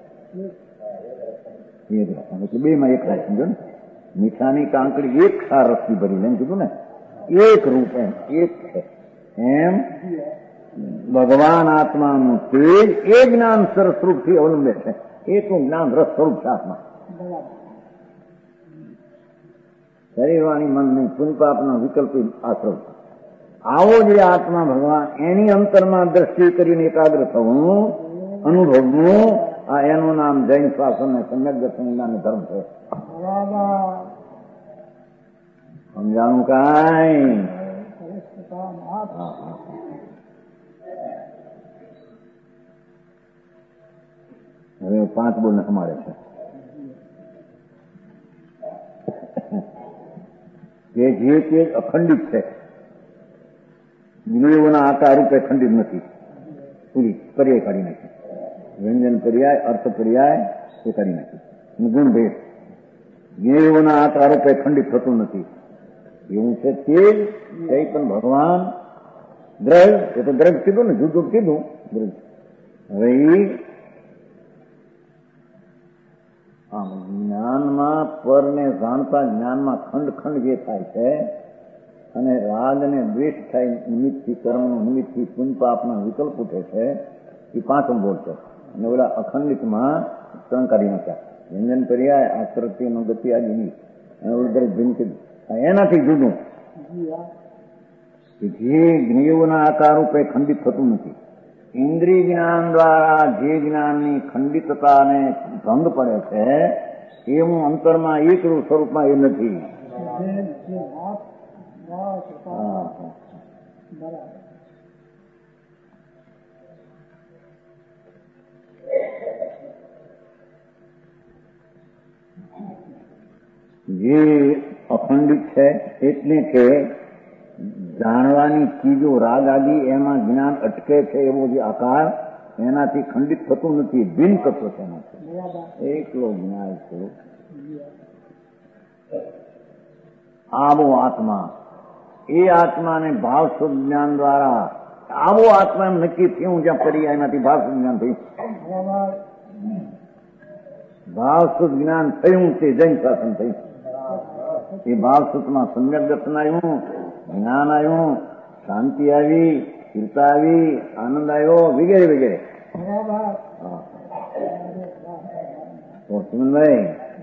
એટલે બે માં એક થાય. સમજો ને, મીઠાની કાંકડી એક સાર રસથી ભરી એમ કીધું ને, એક રૂપ એમ એક છે. એમ ભગવાન આત્માનું તેજ એ જ્ઞાન સ્વરૂપથી અવલંબે છે. એકનું જ્ઞાન રસ સ્વરૂપ છે આત્મા. શરીર વાણી મન નહીં, પુણ્યપાપનો વિકલ્પી આશ્રવ. આવો જે આત્મા ભગવાન એની અંતરમાં દ્રષ્ટિ કરીને એકાગ્ર થવું, અનુભવવું, આ એનું નામ જૈન શાસન ને સમ્યક દર્શન નામે ધર્મ છે. સમજાણું કાંઈ? હવે પાંચ બોલ અમારે છે કે જે તે અખંડિત છે, વિનયોના આકાર રૂપે ખંડિત નથી. પૂરી પર્યાય કાઢી નાખી, વ્યંજન પર્યાય, અર્થ પર્યાય એ કાઢી નાખી. ગુણ ભેદ વિનયોના આકાર રૂપે ખંડિત થતું નથી. એવું છે તે પણ ભગવાન દ્રઢ, એ તો દ્રઢ કીધું ને, જુદું કીધું દ્રઢ. હવે આમ જ્ઞાનમાં પર ને જાણતા જ્ઞાનમાં ખંડ ખંડ જે થાય છે અને રાગ ને દ્વેષ થાય નિમિત્તથી, કર્મનું નિમિત્તથી પુણ્ય પાપના વિકલ્પ ઉઠે છે, એ પાંચમ બોલ છે. અને ઓલા અખંડિતમાં ત્રણ કાઢી નાખ્યા, વ્યંજન પર્યાય, આકૃતિ નો ગતિ આદિની, અને ઓલું દરેક ભિન્ન કીધું. એનાથી જુદું જે જ્ઞેયોના આકાર રૂપે ખંડિત થતું નથી. ઇન્દ્રિય જ્ઞાન દ્વારા જે જ્ઞાનની ખંડિતતાને ભંગ પડે છે એવું અંતરમાં એકરૂપ સ્વરૂપમાં એ નથી. જે અખંડિત છે એટલે કે જાણવાની ચીજો રાગ આદિ એમાં જ્ઞાન અટકે છે એવો જે આકાર એનાથી ખંડિત થતું નથી, ભિન્ન તત્વ છે એનાથી એકલો જ્ઞાન છે. આવો આત્મા, એ આત્માને ભાવ શુદ્ધ જ્ઞાન દ્વારા, આવો આત્મા એમ નક્કી થયું જ્યાં ફરી એનાથી ભાવ શુદ્ધ જ્ઞાન થયું. ભાવ શુદ્ધ જ્ઞાન થયું તે જૈન શાસન થયું. એ ભાવ શુદ્ધમાં સમ્યક દર્શન આવ્યું, જ્ઞાન આવ્યું, શાંતિ આવી, સ્થિરતા આવી, આનંદ આવ્યો, વગેરે વગેરે. સુમનભાઈ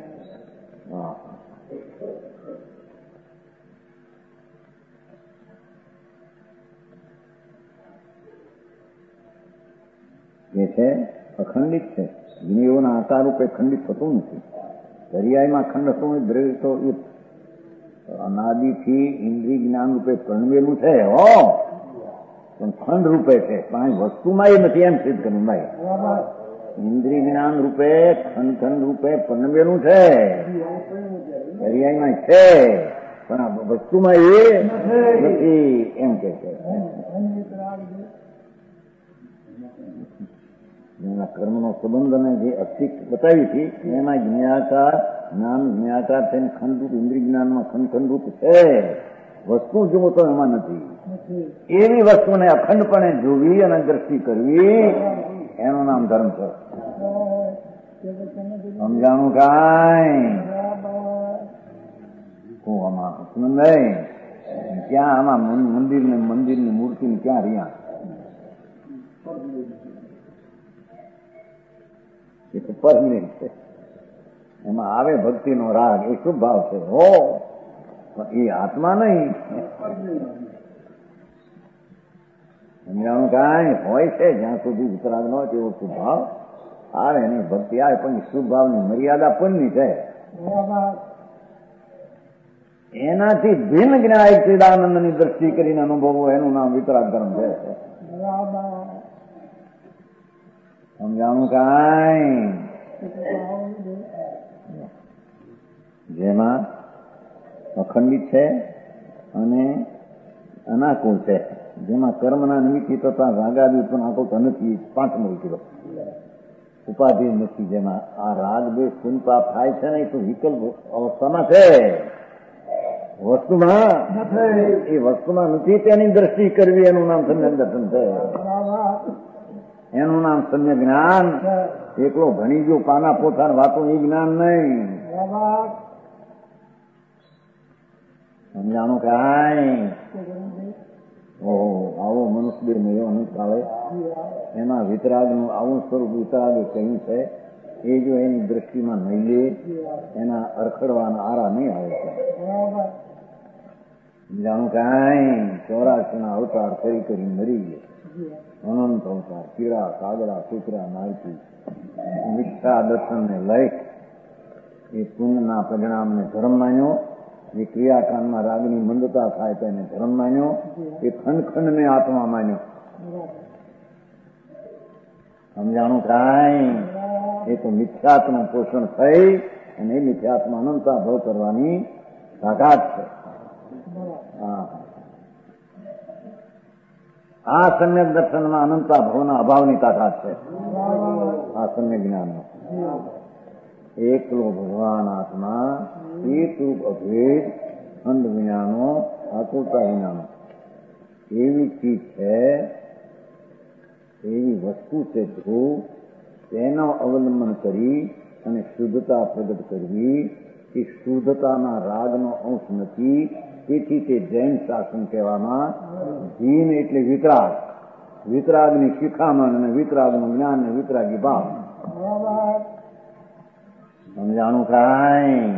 એ છે અખંડિત છે, વિનયોના આકાર રૂપે ખંડિત થતું નથી. દરિયામાં ખંડ થતું દ્રવ્ય તો એ અનાદિથી ઇન્દ્રિય જ્ઞાન રૂપે પરણવેલું છે, હો પણ ખંડ રૂપે છે, પણ વસ્તુમાં એ નથી એમ સિદ્ધ કર્યું ભાઈ. ઇન્દ્રિય જ્ઞાન રૂપે ખંડ ખંડ રૂપે પરણવેલું છે, દરિયામાં છે, પણ આ વસ્તુમાં એ નથી એમ કે છે. એના કર્મનો સંબંધ અને જે અસ્તિત્વ બતાવી હતી એમાં જ્ઞાકાર જ્ઞાન જ્ઞાકાર થઈને ખંડરૂપ ઇન્દ્રિય જ્ઞાનમાં ખંડ ખંડરૂપ છે. વસ્તુ જુઓ તો એમાં નથી. એવી વસ્તુને અખંડપણે જોવી અને દ્રષ્ટિ કરવી એનું નામ ધર્મ છે. સમજાણું કાંઈ? હું આમાં સુનંદાઈ ક્યાં આમાં મંદિર ને મંદિર ની મૂર્તિ ને ક્યાં રહ્યા? એ તો પરમિનેન્ટ છે. એમાં આવે ભક્તિનો રાગ, એ શુભ ભાવ છે હો, પણ એ આત્મા નહીં. સમજાણું કાંઈ? હોય છે જ્યાં સુધી વિતરાગ ન હોય તેવો શુભ ભાવ આવે નહીં, ભક્તિ આવે, પણ શુભ ભાવની મર્યાદા પણની છે. એનાથી ભિન્ન જ્ઞાન ચિદાનંદની દ્રષ્ટિ કરીને અનુભવો એનું નામ વિતરાગ ધર્મ છે. સમજાણું કાંઈ? જેમાં અખંડિત છે અને અનાકુળ છે, જેમાં કર્મના નિમિત્તિ તથા રાગાદી ઉત્પન્ન આકુળતા નથી. પાંચમો કીધો ઉપાધિ નથી. જેમાં આ રાગ દ્વેષ પુણ્ય પાપ થાય છે ને એ તો વિકલ્પ અવસ્થામાં છે, વસ્તુમાં એ વસ્તુમાં નથી. તેની દ્રષ્ટિ કરવી એનું નામ સમ્યક દર્શન છે, એનું નામ સમ્યક જ્ઞાન. એકલો ભણી ગયો પાના પોથાની વાતો એ જ્ઞાન નહીં. સમજાણું કાંઈ? ઓહો, આવો મનુષ્ય મેળો અનુકાળે એમાં વિતરાગનું આવું સ્વરૂપ વિતરાગે કહ્યું છે. એ જો એની દ્રષ્ટિમાં નહીં લે એના અરખડવાના આરા નહીં આવે છે. જાણું કાંઈ ચોરાસી ના અવતાર કરી કરી મરી ગયા, અનંત અવતાર, કીડા કાગડા કૂતરા નાયકી મિથ્યા દર્શન ને લઈ એ પુણ્યના પરિણામને ધર્મ માન્યો, એ ક્રિયાકાંડમાં રાગની મંદતા થાય તો એને ધર્મ માન્યો, એ ખંડ ખંડ ને આત્મા માન્યો. સમજાણું કાંઈ એ તો મિથ્યાત્મા પોષણ થઈ અને એ મિથ્યાત્મા અનંતા ભાવ કરવાની તાકાત છે. આ સમ્યક દર્શનમાં અનંતા ભાવના અભાવની તાકાત છે. આ સમ્યક જ્ઞાનનો એકલો ભગવાન આત્મા એક રૂપ અભેદ ખંડ વિનાનો આકુરતા વિનાનો એવી ચીજ છે, એવી વસ્તુ છે ધ્રુવ, તેનો અવલંબન કરી અને શુદ્ધતા પ્રગટ કરવી. એ શુદ્ધતાના રાગનો અંશ નથી, તેથી તે જૈન શાસન કહેવામાં. જીન એટલે વિતરાગ, વિતરાગની શિખામણ અને વિતરાગનું જ્ઞાન ને વિતરાગી ભાવ. સમજાણું કાંઈ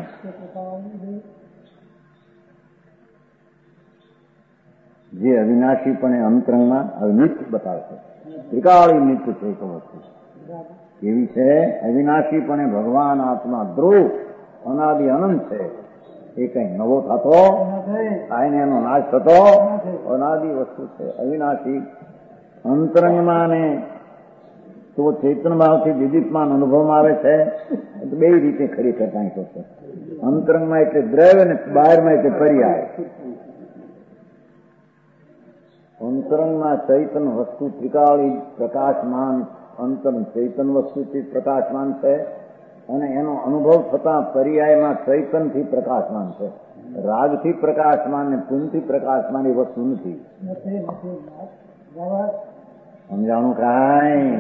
જે અવિનાશીપણે અંતરંગમાં હવે નિત્ય બતાવશે. ત્રિકાળી નિત્ય છે એક વસ્તુ એવી છે, અવિનાશીપણે ભગવાન આત્મા ધ્રુવ અનાદિ અનંત છે. એ કઈ નવો થતો કાંઈ એનો નાશ થતો અનાદિ વસ્તુ છે, અવિનાશી. અંતરંગમાં ને તો ચેતન ભાવથી દિદીપમાન અનુભવમાં આવે છે. બે રીતે ખરેખર કાંઈ તો છે. અંતરંગમાં એટલે દ્રવ્ય અને બહારમાં એટલે પર્યાય. અંતરંગમાં ચૈતન વસ્તુ ત્રિકાળી પ્રકાશમાન, અંતર ચૈતન વસ્તુથી પ્રકાશમાન છે અને એનો અનુભવ થતા પર્યાયમાં ચૈતનથી પ્રકાશમાન છે. રાગથી પ્રકાશમાન ને પુણ્યથી પ્રકાશમાન એ વસ્તુ નથી. સમજાણું કાંઈ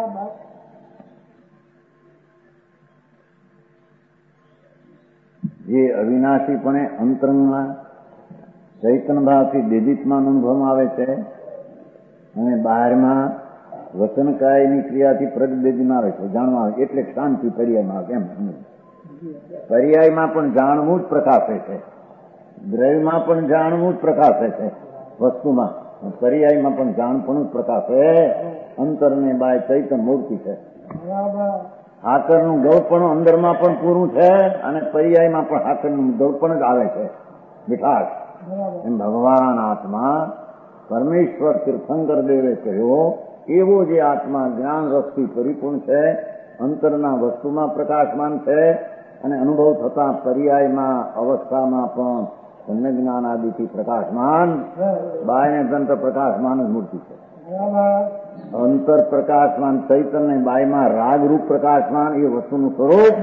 જે અવિનાશીપણે અંતરંગમાં ચૈતન ભાવથી દેદિતમાન અનુભવમાં આવે છે અને બહારમાં વચનકાયની ક્રિયાથી પ્રગદેદીમાં આવે છે, જાણવા આવે એટલે શાંતિ પર્યાયમાં આવે. એમ પર્યાયમાં પણ જાણવું જ પ્રકાશે છે, દ્રવ્યમાં પણ જાણવું જ પ્રકાશે છે, વસ્તુમાં પર્યાયમાં પણ જાણપણું જ પ્રકાશે. અંતરને બાય ચૈતન મૂર્તિ છે. હાકરનું ગૌપણ અંદરમાં પણ પૂરું છે અને પર્યાયમાં પણ હાકરનું ગૌપણ જ આવે છે, મીઠાશ. એમ ભગવાન આત્મા પરમેશ્વર તીર્થંકર દેવે કહ્યો એવો જે આત્મા જ્ઞાન રસથી પરિપૂર્ણ છે, અંતરના વસ્તુમાં પ્રકાશમાન છે અને અનુભવ થતા પર્યાયમાં અવસ્થામાં પણ સમ્ય જ્ઞાન આદિથી પ્રકાશમાન, બાયને તંત્ર પ્રકાશમાન જ મૂર્તિ છે. અંતર પ્રકાશમાન ચૈતન્ય ને બાયમાં રાગરૂપ પ્રકાશમાન એ વસ્તુનું સ્વરૂપ.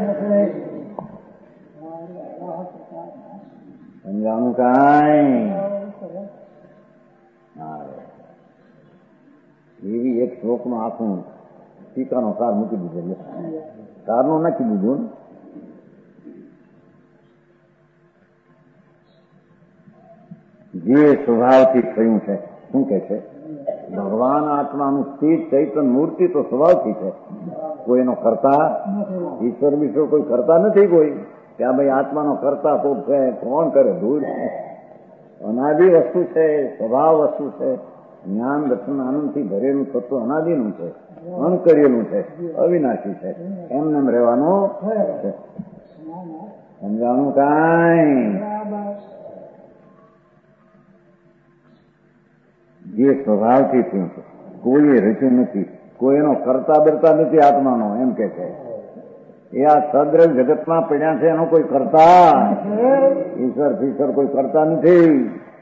સમજાણું કાંઈ એવી એક શ્લોકનું આખું ટીકાનો સાર મૂકી દીધો. સારનું નાખી દીધું. જે સ્વભાવથી થયું છે. શું કે છે? ભગવાન આત્માનું સ્થિત ચૈતન મૂર્તિ તો સ્વભાવથી છે, કોઈ એનો કરતા ઈશ્વર વિશ્વ કોઈ કરતા નથી. કોઈ કે આ ભાઈ આત્માનો કરતા કોક છે, કોણ કરે? ધૂળ. અનાદિ વસ્તુ છે, સ્વભાવ વસ્તુ છે, જ્ઞાન દર્શન આનંદથી ભરેલું થતું અનાદિનું છે, અણકરેલું છે, અવિનાશી છે, એમને એમ રહેવાનું છે. સમજાણું કાંઈ જે સ્વભાવથી થયું છે, કોઈ રચ્યું નથી, કોઈ એનો કરતા બરતા નથી આત્માનો. એમ કે છે એ આ સદ્રવ જગતમાં પડ્યા છે, એનો કોઈ કરતા ઈશ્વર ફીશ્વર કોઈ કરતા નથી.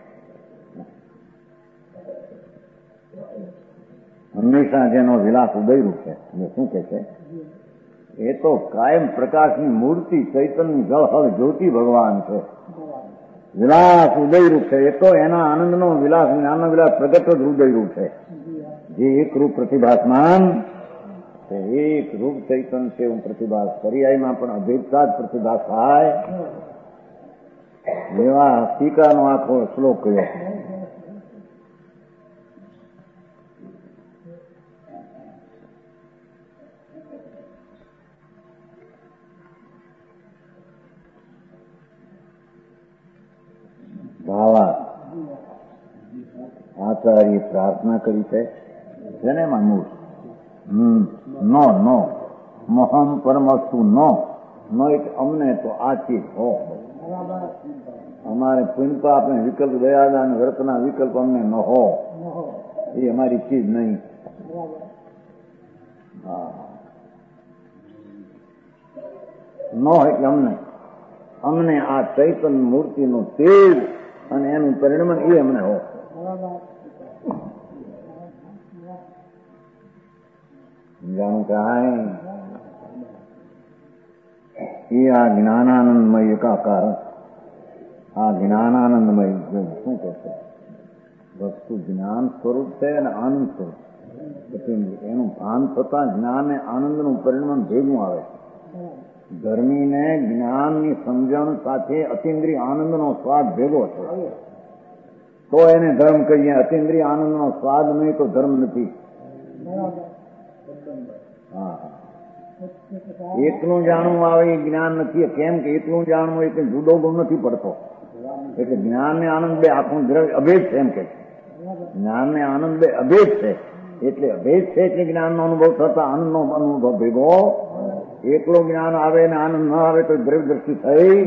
હંમેશા જેનો વિલાસ ઉદયરૂપ છે. શું કે છે? એ તો કાયમ પ્રકાશની મૂર્તિ, ચૈતનની જળહળ જ્યોતિ ભગવાન છે. વિલાસ ઉદયરૂપ છે. એ તો એના આનંદનો વિલાસ, જ્ઞાનનો વિલાસ પ્રગટ જ ઉદયરૂપ છે. જે એક રૂપ પ્રતિભાસમાન છે, એક રૂપ ચૈતન છે એવું પ્રતિભાસ. પર્યાયમાં પણ અભેદતા જ પ્રતિભાસ થાય. એવા ટીકાનો આખો શ્લોક કયો. ભાવા આચાર્ય પ્રાર્થના કરી છે જેને એમાં મૂળ હમ નો નો મોહમ પરમસ્તુ નો નો એટલે અમને તો આ ચીજ હો. અમારે પુણ્ય પાપ ને વિકલ્પ દયાદા અને વર્તના વિકલ્પ અમને ન હો, એ અમારી ચીજ નહીં. હા નો એટલે અમને અમને આ ચૈતન્ય મૂર્તિનું તેજ અને એનું પરિણામ એ અમને હો. જાણું કાંઈ એ આ જ્ઞાનાનંદમય એકાકાર, આ જ્ઞાનાનંદમય શું કહેશે વસ્તુ જ્ઞાન સ્વરૂપ છે અને આનંદ સ્વરૂપ. એનું ભાન થતા જ્ઞાન ને આનંદનું પરિણામ ભેગું આવે. ધર્મીને જ્ઞાનની સમજણ સાથે અતિન્દ્રિય આનંદનો સ્વાદ ભેગો છે તો એને ધર્મ કહીએ. અતિન્દ્રિય આનંદનો સ્વાદ નહીં તો ધર્મ નથી. હા એકલું જાણવું આવે એ જ્ઞાન નથી. કેમ કે એકલું જાણવું એ કઈ જુદો ગુણ નથી પડતો. એટલે જ્ઞાન ને આનંદ બે આખું દ્રવ્ય અભેદ છે એમ કે જ્ઞાન ને આનંદ બે અભેદ છે. એટલે અભેદ છે એટલે જ્ઞાનનો અનુભવ થતા આનંદનો અનુભવ ભેગો. એકલું જ્ઞાન આવે ને આનંદ ન આવે તો દ્રવ્ય દ્રષ્ટિ થઈ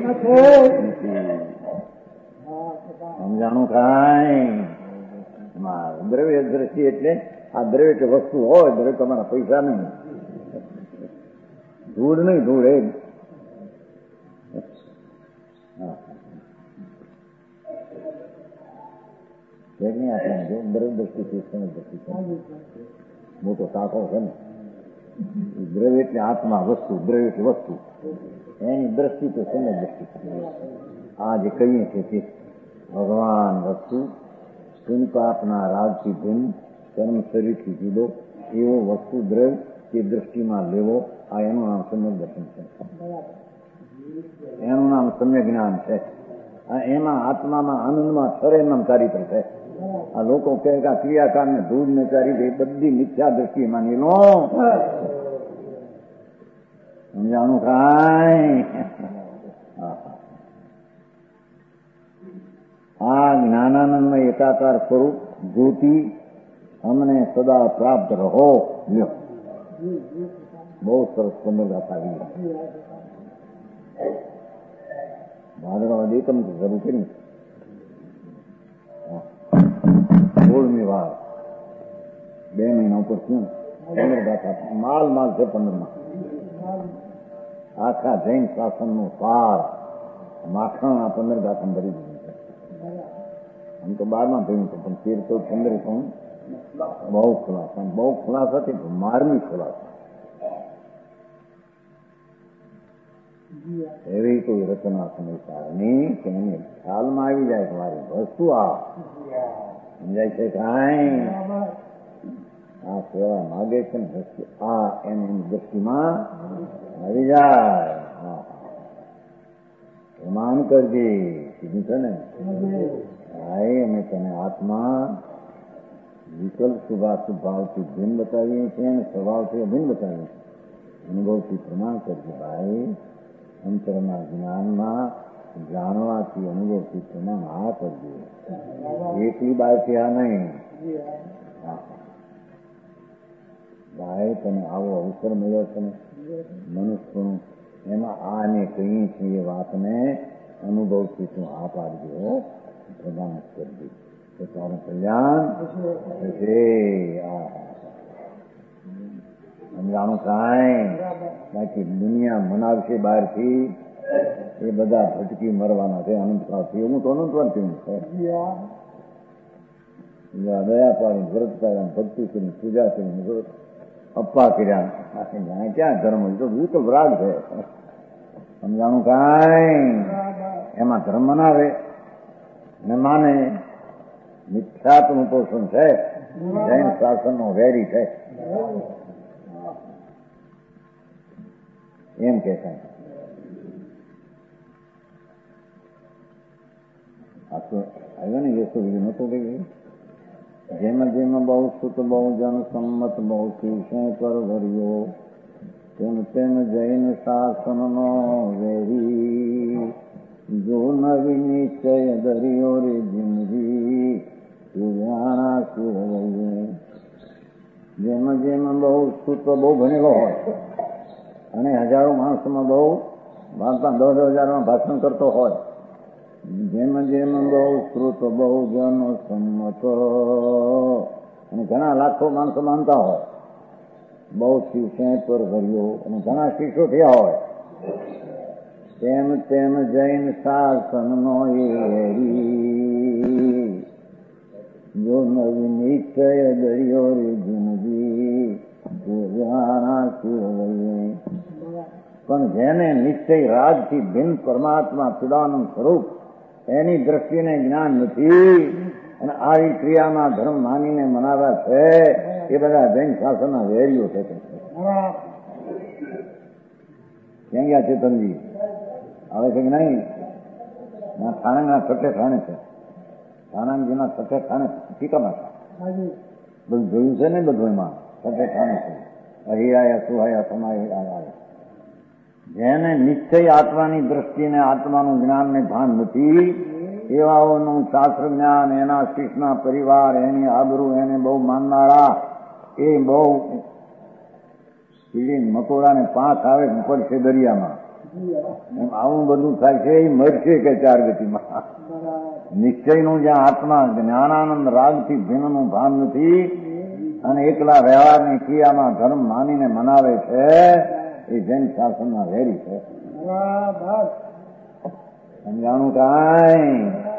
સમજાણું કાંઈ. દ્રવ્ય દ્રષ્ટિ એટલે આ દ્રવ્ય કે વસ્તુ હોય, દ્રવ્ય તમારા પૈસા નહીં, ધૂળ નહીં, ધૂળ એ દ્રવ્ય દ્રષ્ટિ દ્રષ્ટિ મોટો સાકો છે ને. દ્રવ્ય એટલે આત્મા, વસ્તુ દ્રવ્ય એટલે વસ્તુ, એની દ્રષ્ટિ તો સમજ દ્રષ્ટિ. આ જે કહીએ છીએ તે ભગવાન વસ્તુ પાપના રાજથી ભિન્ન કર્મ શરીરથી જુદો એવો વસ્તુ દ્રવ્ય તે દ્રષ્ટિમાં લેવો, આ એનું નામ સમ્યક દર્શન છે. એનું નામ સમ્યક જ્ઞાન છે. એમાં આત્મામાં આનંદમાં ઠરે નામ ચારિત્ર છે. આ લોકો કહે કે આ ક્રિયાકાળ ને ધૂળ ને ચારિત્ર એ બધી મિથ્યા દ્રષ્ટિ માની લો. સમજાણું કાંઈ. આ જ્ઞાનાનંદમય એકાકાર સ્વરૂપ જ્યોતિ અમને સદા પ્રાપ્ત રહો. બહુ સરસ સમજાતા આવી ભાદરવા એકમ શરૂ કરી સોળમી વાર બે મહિના ઉપર થયું. પંદર ગાથા માલ માલ છે. પંદર માં આખા જૈન શાસન નું સાર માખણ આ પંદર ગાથા ભરી દીધું છે. આમ તો બારમાં થયું છે પણ તેર ચૌદ પંદર પણ બહુ ખુલાસા બહુ ખુલાસા છે. મારમી ખુલાસા એવી કોઈ રચના સમયસારની કે એને ખ્યાલમાં આવી જાય કે મારી વસ્તુ આ સમજાય છે. કાંઈ આ સેવા માગે છે ને વસ્તુ આ એની દ્રષ્ટિમાં આવી જાય. પ્રમાણ કરજે કીધું છે ને ભાઈ અમે તને આત્મા વિકલ્પ શુભાશુભ ભાવથી ભિન્ન બતાવીએ છીએ અને સ્વભાવથી અભિન્ન બતાવીએ છીએ. અનુભવથી પ્રમાણ કરજે ભાઈ. અંતરના જ્ઞાનમાં જાણવાથી અનુભવથી પ્રમાણ આ કરજે. એકલી બારથી આ નહીં. ભાઈ તને આવો અવસર મળ્યો છે ને મનુષ્યનું એમાં આને કહીએ છીએ વાતને અનુભવથી તું આ પાડજો, પ્રદાન કરજે તો તારું કલ્યાણ થશે. સમજાણું કાંઈ. બાકી દુનિયા મનાવશે બહારથી એ બધા ભટકી મરવાના છે. અનંતકાળથી હું તો અનંતવાર થયું છે. દયા પાડી વ્રત પાડ્યા ભક્તિ કરી પૂજા કરી અપ્પા કર્યા ક્યાં ધર્મ તો વિકલ્પ રાગ છે. સમજાણું કાંઈ. એમાં ધર્મ મનાવે ને માને મિથ્યાત્વનું પોષણ છે. જૈન શાસન નો વેરી છે એમ કે આ તો આવ્યો ને એ તો બીજું નતું કઈ. જેમ જેમ બહુ સુત બહુ જન સંમત બહુ શિવશે પર ભર્યો તેમ તેમ જૈન શાસન નો વેરી જો નવી નિશ્ચય દરિયો રે જિંદગી તું વક્તૃત્વ બહુ ભણેલો હોય અને હજારો માણસોમાં બહુ ભારતમાં દસ હજારમાં ભાષણ કરતો હોય, જેમ જેમ બહુ શ્રુત બહુ જન સંમત અને ઘણા લાખો માણસો માનતા હોય, બહુ શિવસે પર ભર્યો અને ઘણા શિષ્યો થયા હોય, તેમ તેમ જૈન શાસનનો એ જો નવી નિશ્ચય દરિયો રે જિંદગી પણ જેને નિશ્ચય રાજથી ભિન્ન પરમાત્મા સદાનંદ સ્વરૂપ એની દ્રષ્ટિને જ્ઞાન નથી અને આવી ક્રિયામાં ધર્મ માનીને મનાવ્યા છે, એ બધા જૈન શાસનના વેરીઓ છે. ક્યાં ગયા ચેતનજી? આવે છે કે નહીં? ના થાણાના છઠ્ઠે ઠાણે છે, થાણાજીના છઠ્ઠે ઠાણે ટીકામાં બધું જોયું છે ને, બધું એમાં છઠ્ઠે ઠાણે છે. અહિરાયા સુહાયા સમાય આવ્યા. જેને નિશ્ચય આત્માની દ્રષ્ટિને આત્માનું જ્ઞાનને ભાન નથી એવાઓનું શાસ્ત્ર જ્ઞાન, એના શિષ્યના પરિવાર, એની આબરૂ એને બહુ માનનારા, એ બહુ કીડી મકોડાને પાંચ આવે પડશે દરિયામાં, એમ આવું બધું થાય છે. એ મરશે કે ચાર ગતિમાં. નિશ્ચયનું જ્યાં આત્મા જ્ઞાનાનંદ રાગથી ભિન્નનું ભાન નથી અને એકલા વ્યવહારની ક્રિયામાં ધર્મ માનીને મનાવે છે, એ જૈન શાસનના વેરી છે. સમજાણું કાંઈ?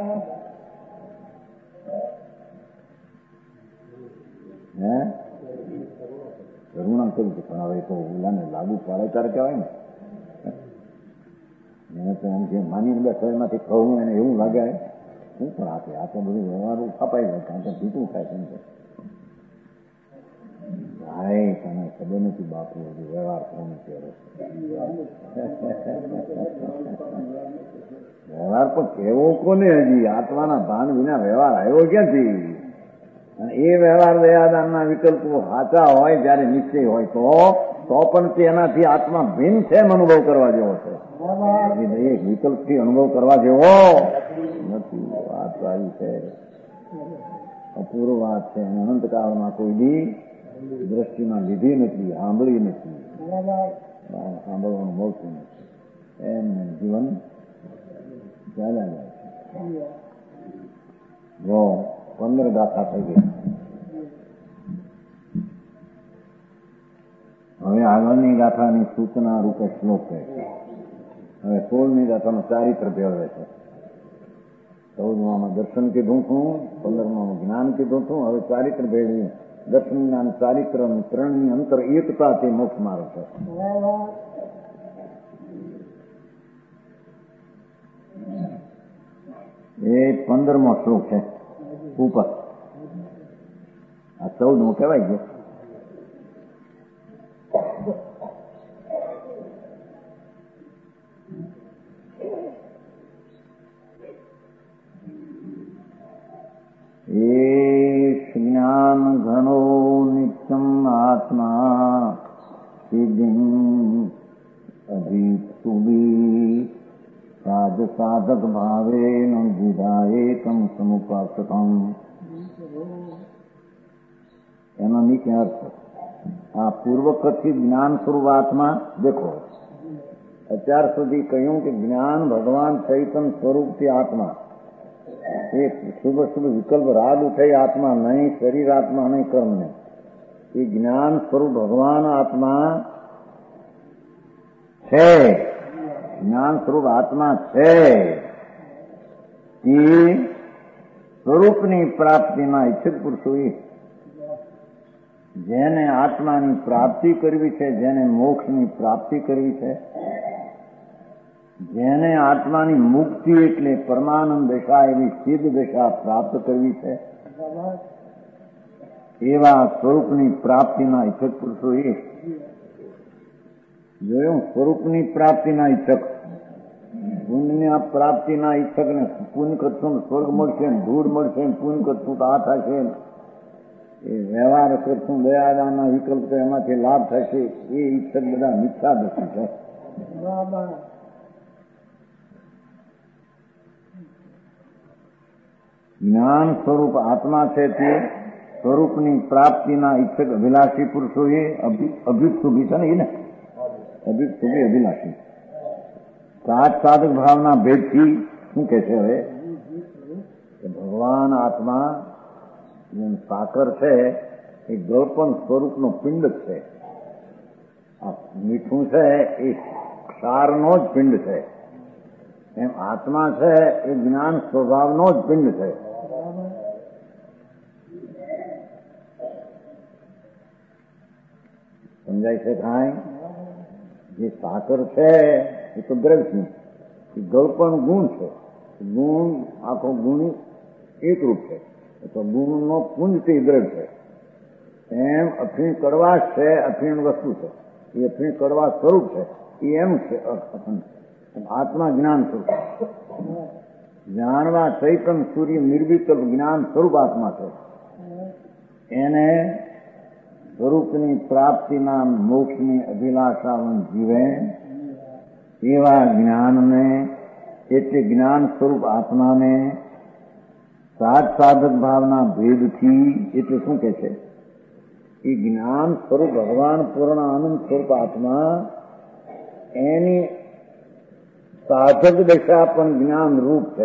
હે કરુણા કરી છે, પણ હવે તો ઓલાને લાગુ પાડે ત્યારે કહેવાય ને. એને તો એમ જે માનીને બેઠો એમાંથી કહું એને એવું લાગે શું પણ આપે આ તો બધું વ્યવહાર ખપાઈ જાય, કારણ કે ભીતું થાય કેમ છે. ભાઈ તને ખબર નથી બાપુ, હજુ વ્યવહાર કોને કહેવાય? વ્યવહાર પણ કેવો કોને? હજી આત્માના ભાન વિના વ્યવહાર આવ્યો ક્યાંથી? અને એ વ્યવહાર દયાદાનના વિકલ્પો સાચા હોય જ્યારે નિશ્ચય હોય તો તો પણ તેનાથી આત્મા ભિન્ન છે એમ અનુભવ કરવા જેવો છે. એક વિકલ્પથી અનુભવ કરવા જેવો નથી. વાત આવી છે, અપૂર્વ વાત છે. અનંતકાળમાં કોઈ દી દ્રષ્ટિમાં લીધી નથી, સાંભળી નથી, સાંભળવાનું મળતું નથી. એમને જીવન ચાલ્યા જાય છે. જો પંદર ગાથા થઈ ગઈ. હવે આગળની ગાથાની સૂચના રૂપે શ્લોક કહે છે. હવે સોળમી ગાથામાં ચારિત્ર ભેળવે છે. ચૌદમાં દર્શન કીધું છું, પંદરમાં જ્ઞાન કીધું છું. હવે ચારિત્ર ભેળવી દર્શન જ્ઞાન ચારિત્ર ત્રણની અંતર એકતા તે મોક્ષ માર્ગ છે. એ પંદરમો શ્લોક છે ઉપર. આ ચૌદમો કહેવાય ગયો. એશ જ્ઞાન ઘણો નિત્યમ આત્મા સિદ્ધિ અભિસુભી સાધ સાધક ભાવે નિધા એકમ સમુપાસકમ. એનો નીચે અર્થ આ પૂર્વકથિત જ્ઞાન સ્વરૂપ આત્મા દેખો. અત્યાર સુધી કહ્યું કે જ્ઞાન ભગવાન ચૈતન્ય સ્વરૂપથી આત્મા, એ શુભ શુભ વિકલ્પ રાગ ઉઠે આત્મા નહીં, શરીર આત્મા નહીં, કર્મ નહીં. એ જ્ઞાન સ્વરૂપ ભગવાન આત્મા છે, જ્ઞાન સ્વરૂપ આત્મા છે. એ સ્વરૂપની પ્રાપ્તિમાં ઈચ્છિત પુરુષો જેને આત્માની પ્રાપ્તિ કરવી છે, જેને મોક્ષની પ્રાપ્તિ કરવી છે, જેને આત્માની મુક્તિ એટલે પરમાનંદ દશા એવી સિદ્ધ દશા પ્રાપ્ત કરવી છે, એવા સ્વરૂપની પ્રાપ્તિના ઈચ્છક પુરુષો એ જોયું. સ્વરૂપની પ્રાપ્તિના ઈચ્છક, પુણ્ય પ્રાપ્તિના ઈચ્છક ને પુણ્ય કરશું સ્વર્ગ મળશે, ધૂળ મળશે, પુણ્ય કરશું તો આ થશે, એ વ્યવહાર કરશું દયાદાનના વિકલ્પ તો એમાંથી લાભ થશે, એ ઈચ્છક બધા મિથ્યા દર્શન છે. જ્ઞાન સ્વરૂપ આત્મા છે તે સ્વરૂપની પ્રાપ્તિના ઈચ્છક અભિલાષી પુરુષો એ અભિસુભી છે ને, એ ને અભિસુભી અભિલાષી સાત સાધક ભાવના ભેદથી શું કે છે હવે કે ભગવાન આત્મા જેમ સાકર છે એ ગળપણ સ્વરૂપનો પિંડ છે, આ મીઠું છે એ ક્ષારનો જ પિંડ છે, એમ આત્મા છે એ જ્ઞાન સ્વભાવનો જ પિંડ છે. સમજાય છે કાંઈ? જે સાકર છે એ તો દ્રવ્ય છે, ગળપણ ગુણ છે, ગુણ આખો ગુણ એકરૂપ છે, તો ગુણનો પુંજ તે દ્રવ્ય છે. એમ અફીણ કડવાશ છે, અફીણ વસ્તુ છે, એ અફીણ કડવાશ સ્વરૂપ છે, એ એમ છે આત્મા જ્ઞાન સ્વરૂપ. જાણવા ચૈતન સૂર્ય નિર્વિકલ્પ જ્ઞાન સ્વરૂપ આત્મા છે. એને સ્વરૂપની પ્રાપ્તિના મોક્ષની અભિલાષાવન જીવે એવા જ્ઞાનને, એટલે જ્ઞાન સ્વરૂપ આત્માને સાત સાધક ભાવના ભેદથી, એટલે શું કે છે એ જ્ઞાન સ્વરૂપ ભગવાન પૂર્ણ આનંદ સ્વરૂપ આત્મા એની સાધક દશા પણ જ્ઞાન રૂપ છે.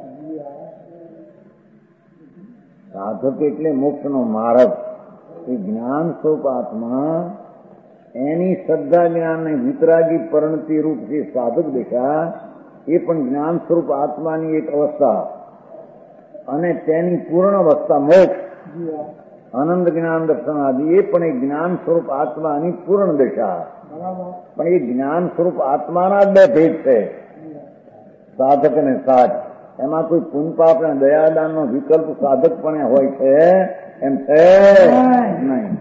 સાધક એટલે મોક્ષનો માર્ગ. એ જ્ઞાન સ્વરૂપ આત્મા એની શ્રદ્ધા જ્ઞાન ને વિતરાગી પરિણતિ રૂપ છે સાધક દશા, એ પણ જ્ઞાન સ્વરૂપ આત્માની એક અવસ્થા, અને તેની પૂર્ણ અવસ્થા મોક્ષ આનંદ જ્ઞાન દર્શન આદિ એ પણ એક જ્ઞાન સ્વરૂપ આત્માની પૂર્ણ દશા. પણ એ જ્ઞાન સ્વરૂપ આત્માના જ બે ભેદ છે, સાધક અને સાધ. એમાં કોઈ પુણ્ય પાપ અને દયાદાન નો વિકલ્પ સાધક પણ હોય છે એમ છે નહીં.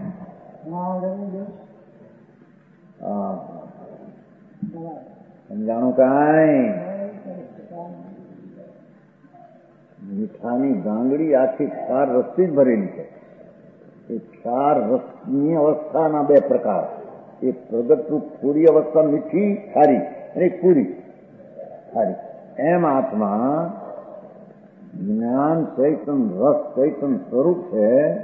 સમજાણું કાંઈ? મીઠાની ગાંગડી આખી ક્ષાર રસથી જ ભરેલી છે. એ ક્ષાર રસની અવસ્થાના બે પ્રકાર, એક પ્રગટરૂપ પૂરી અવસ્થા મીઠી ખારી અને એક પૂરી ખારી. એમ આત્મા જ્ઞાન ચૈતન રસ ચૈતન સ્વરૂપ છે.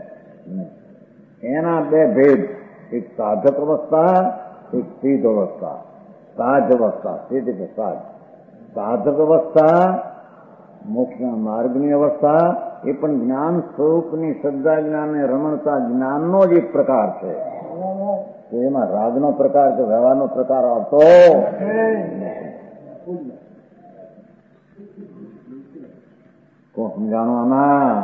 એના બે ભેદ, એક સાધક અવસ્થા, એક સિદ્ધ અવસ્થા. સાધ અવસ્થા, સિદ્ધ કે સાધ. સાધક અવસ્થા મોક્ષના માર્ગની અવસ્થા, એ પણ જ્ઞાન સ્વરૂપની શ્રદ્ધા જ્ઞાન ને રમણતા જ્ઞાનનો જ એક પ્રકાર છે. તો એમાં રાગનો પ્રકાર કે વ્યવહારનો પ્રકાર આવતો કોણ સમજાણો આમાં?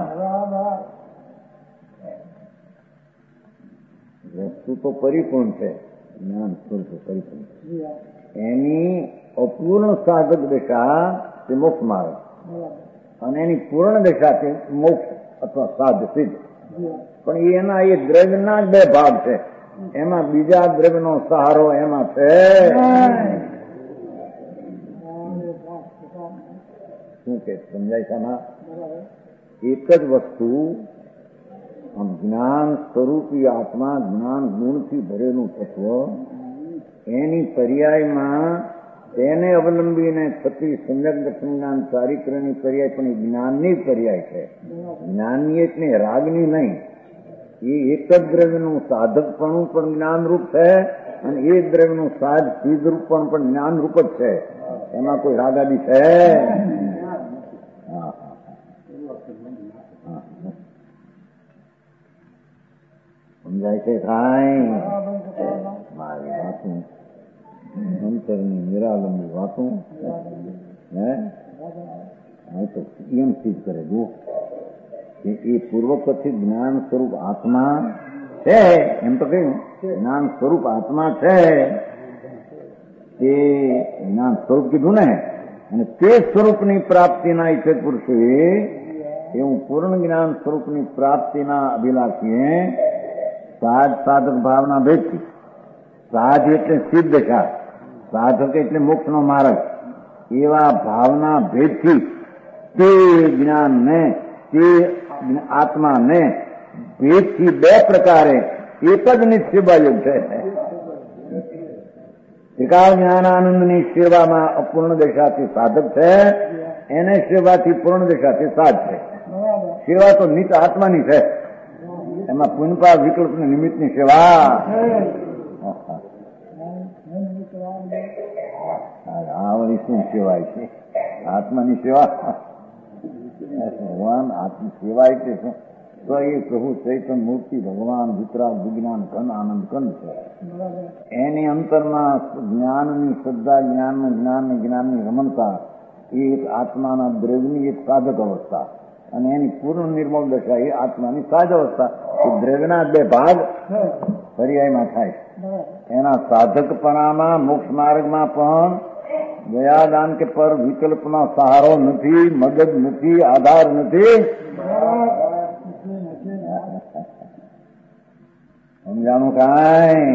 વસ્તુ તો પરિપૂર્ણ છે, જ્ઞાન સ્વરૂપ પરિપૂર્ણ. એની અપૂર્ણ સાધક દશા તે મોક્ષ માર્ગ, અને એની પૂર્ણ દશા તે મોક્ષ અથવા સાધ સિદ્ધ. પણ એના એ દ્રવ્યના જ બે ભાગ છે, એમાં બીજા દ્રવ્યનો સહારો એમાં છે. શું કે સમજાય છે આમાં? એક જ વસ્તુ આમ જ્ઞાન સ્વરૂપી આત્મા, જ્ઞાન ગુણથી ભરેલું તત્વ, એની પર્યાયમાં તેને અવલંબીને થતી સમ્યક દર્શન જ્ઞાન ચારિત્ર્યની પર્યાય પણ એ જ્ઞાનની પર્યાય છે. જ્ઞાનની એટલે રાગની નહીં. એ એક જ દ્રવ્યનું સાધકપણું પણ જ્ઞાનરૂપ છે, અને એ દ્રવ્યનું સાધ સિદ્ધરૂપ પણ પણ જ્ઞાનરૂપ જ છે. એમાં કોઈ રાગાદી છે? સમજાય છે કાંઈ? મારી વાતું અંતરની નિરાલંબી વાતું હે તો એમ સિદ્ધ કરે જો કે એ પૂર્વકથિત જ્ઞાન સ્વરૂપ આત્મા છે. એમ તો કહ્યું જ્ઞાન સ્વરૂપ આત્મા છે, તે જ્ઞાન સ્વરૂપ કીધું ને, અને તે સ્વરૂપની પ્રાપ્તિના ઈચ્છક પુરુષે એવું પૂર્ણ જ્ઞાન સ્વરૂપની પ્રાપ્તિના અભિલાષીએ સાધ સાધક ભાવના ભેદથી, સાધ એટલે સિદ્ધ દશા, સાધક એટલે મોક્ષનો માર્ગ, એવા ભાવના ભેદથી તે જ્ઞાનને, તે આત્માને ભેદથી બે પ્રકારે એક જ નિશ્ચયયોગ છે. ત્રિકાળ જ્ઞાનાનંદની સેવામાં અપૂર્ણ દશાથી સાધક છે, એને સેવાથી પૂર્ણ દશાથી સાધ છે. સેવા તો નિત આત્માની છે. એમાં પુનપાપ વિકલ્પ ને નિમિત્તની સેવા. આ વળી શું સેવાય છે? આત્માની સેવા. ભગવાન આત્મ સેવા એટલે શું? તો એ પ્રભુ ચૈતન્ય મૂર્તિ ભગવાન વિતરાગ વિજ્ઞાન ઘન આનંદ કંદ છે. એની અંતરમાં જ્ઞાનની શ્રદ્ધા, જ્ઞાનનું જ્ઞાન ને જ્ઞાનની રમણતા એ એક આત્માના દ્રવ્યની એક સાધક અવસ્થા, અને એની પૂર્ણ નિર્મળ દશા એ આત્માની સાધ અવસ્થા. એ દ્રવ્યના બે ભાગ પર્યાયમાં થાય. એના સાધકપણામાં મોક્ષ માર્ગમાં પણ દયાદાન કે પર વિકલ્પનો સહારો નથી, મદદ નથી, આધાર નથી. સમજાણું કાંઈ?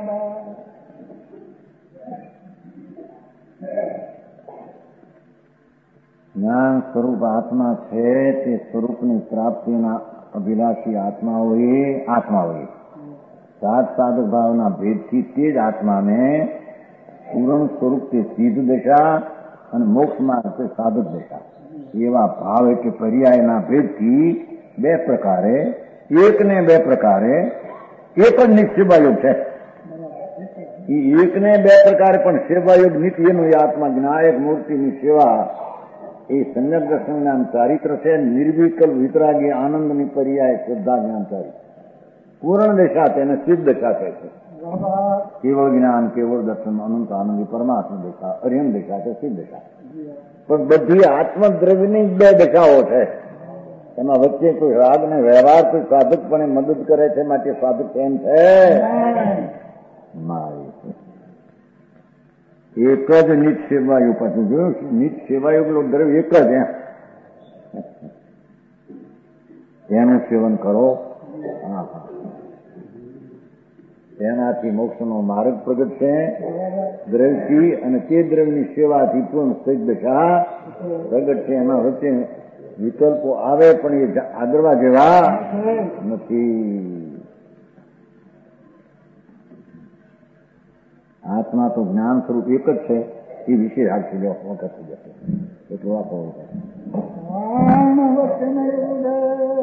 જ્ઞાન સ્વરૂપ આત્મા છે તે સ્વરૂપની પ્રાપ્તિના અભિલાષી આત્માઓએ આત્માઓએ સાત સાધક ભાવના ભેદથી તે જ આત્માને પૂર્ણ સ્વરૂપ તે સિદ્ધ દશા અને મોક્ષમાં તે સાધક દશા એવા ભાવ એટલે પર્યાયના ભેદથી બે પ્રકારે, એક ને બે પ્રકારે એક જ નિત્ય સેવાયોગ છે. એ એક ને બે પ્રકારે પણ સેવાયોગ નિત્ય એનું આત્મા જ્ઞાયક મૂર્તિની સેવા એ સમ્યક દર્શન જ્ઞાન ચારિત્ર છે. નિર્વિકલ્પ વિતરાગી આનંદની પર્યાય શ્રદ્ધા જ્ઞાન ચારિત્ર. પૂર્ણ દશા તેને સિદ્ધ દશા કહે છે. કેવળ જ્ઞાન, કેવળ દર્શન, અનંત આનંદી પરમાત્મા દશા, અરિહંત દશા છે, સિદ્ધ દશા. પણ બધી આત્મદ્રવ્યની બે દશાઓ છે. એમાં વચ્ચે કોઈ રાગ ને વ્યવહાર કોઈ સાધકપણે મદદ કરે છે, માટે સાધક એમ છે એક જ નિત સેવાયુગ. પાછું જોયું, નિત સેવાયુગ દ્રવ્ય એક જ એમ એનું સેવન કરો. તેનાથી મોક્ષનો માર્ગ પ્રગટ છે દ્રવ્યથી, અને તે દ્રવ્યની સેવાથી પૂર્ણ સ્થિત દશા પ્રગટ છે. એમાં વચ્ચે વિકલ્પો આવે પણ એ આગળવા જેવા નથી. આત્મા તો જ્ઞાન સ્વરૂપ એક જ છે. એ વિશે રાખી વખત થઈ જશે એટલું આપો.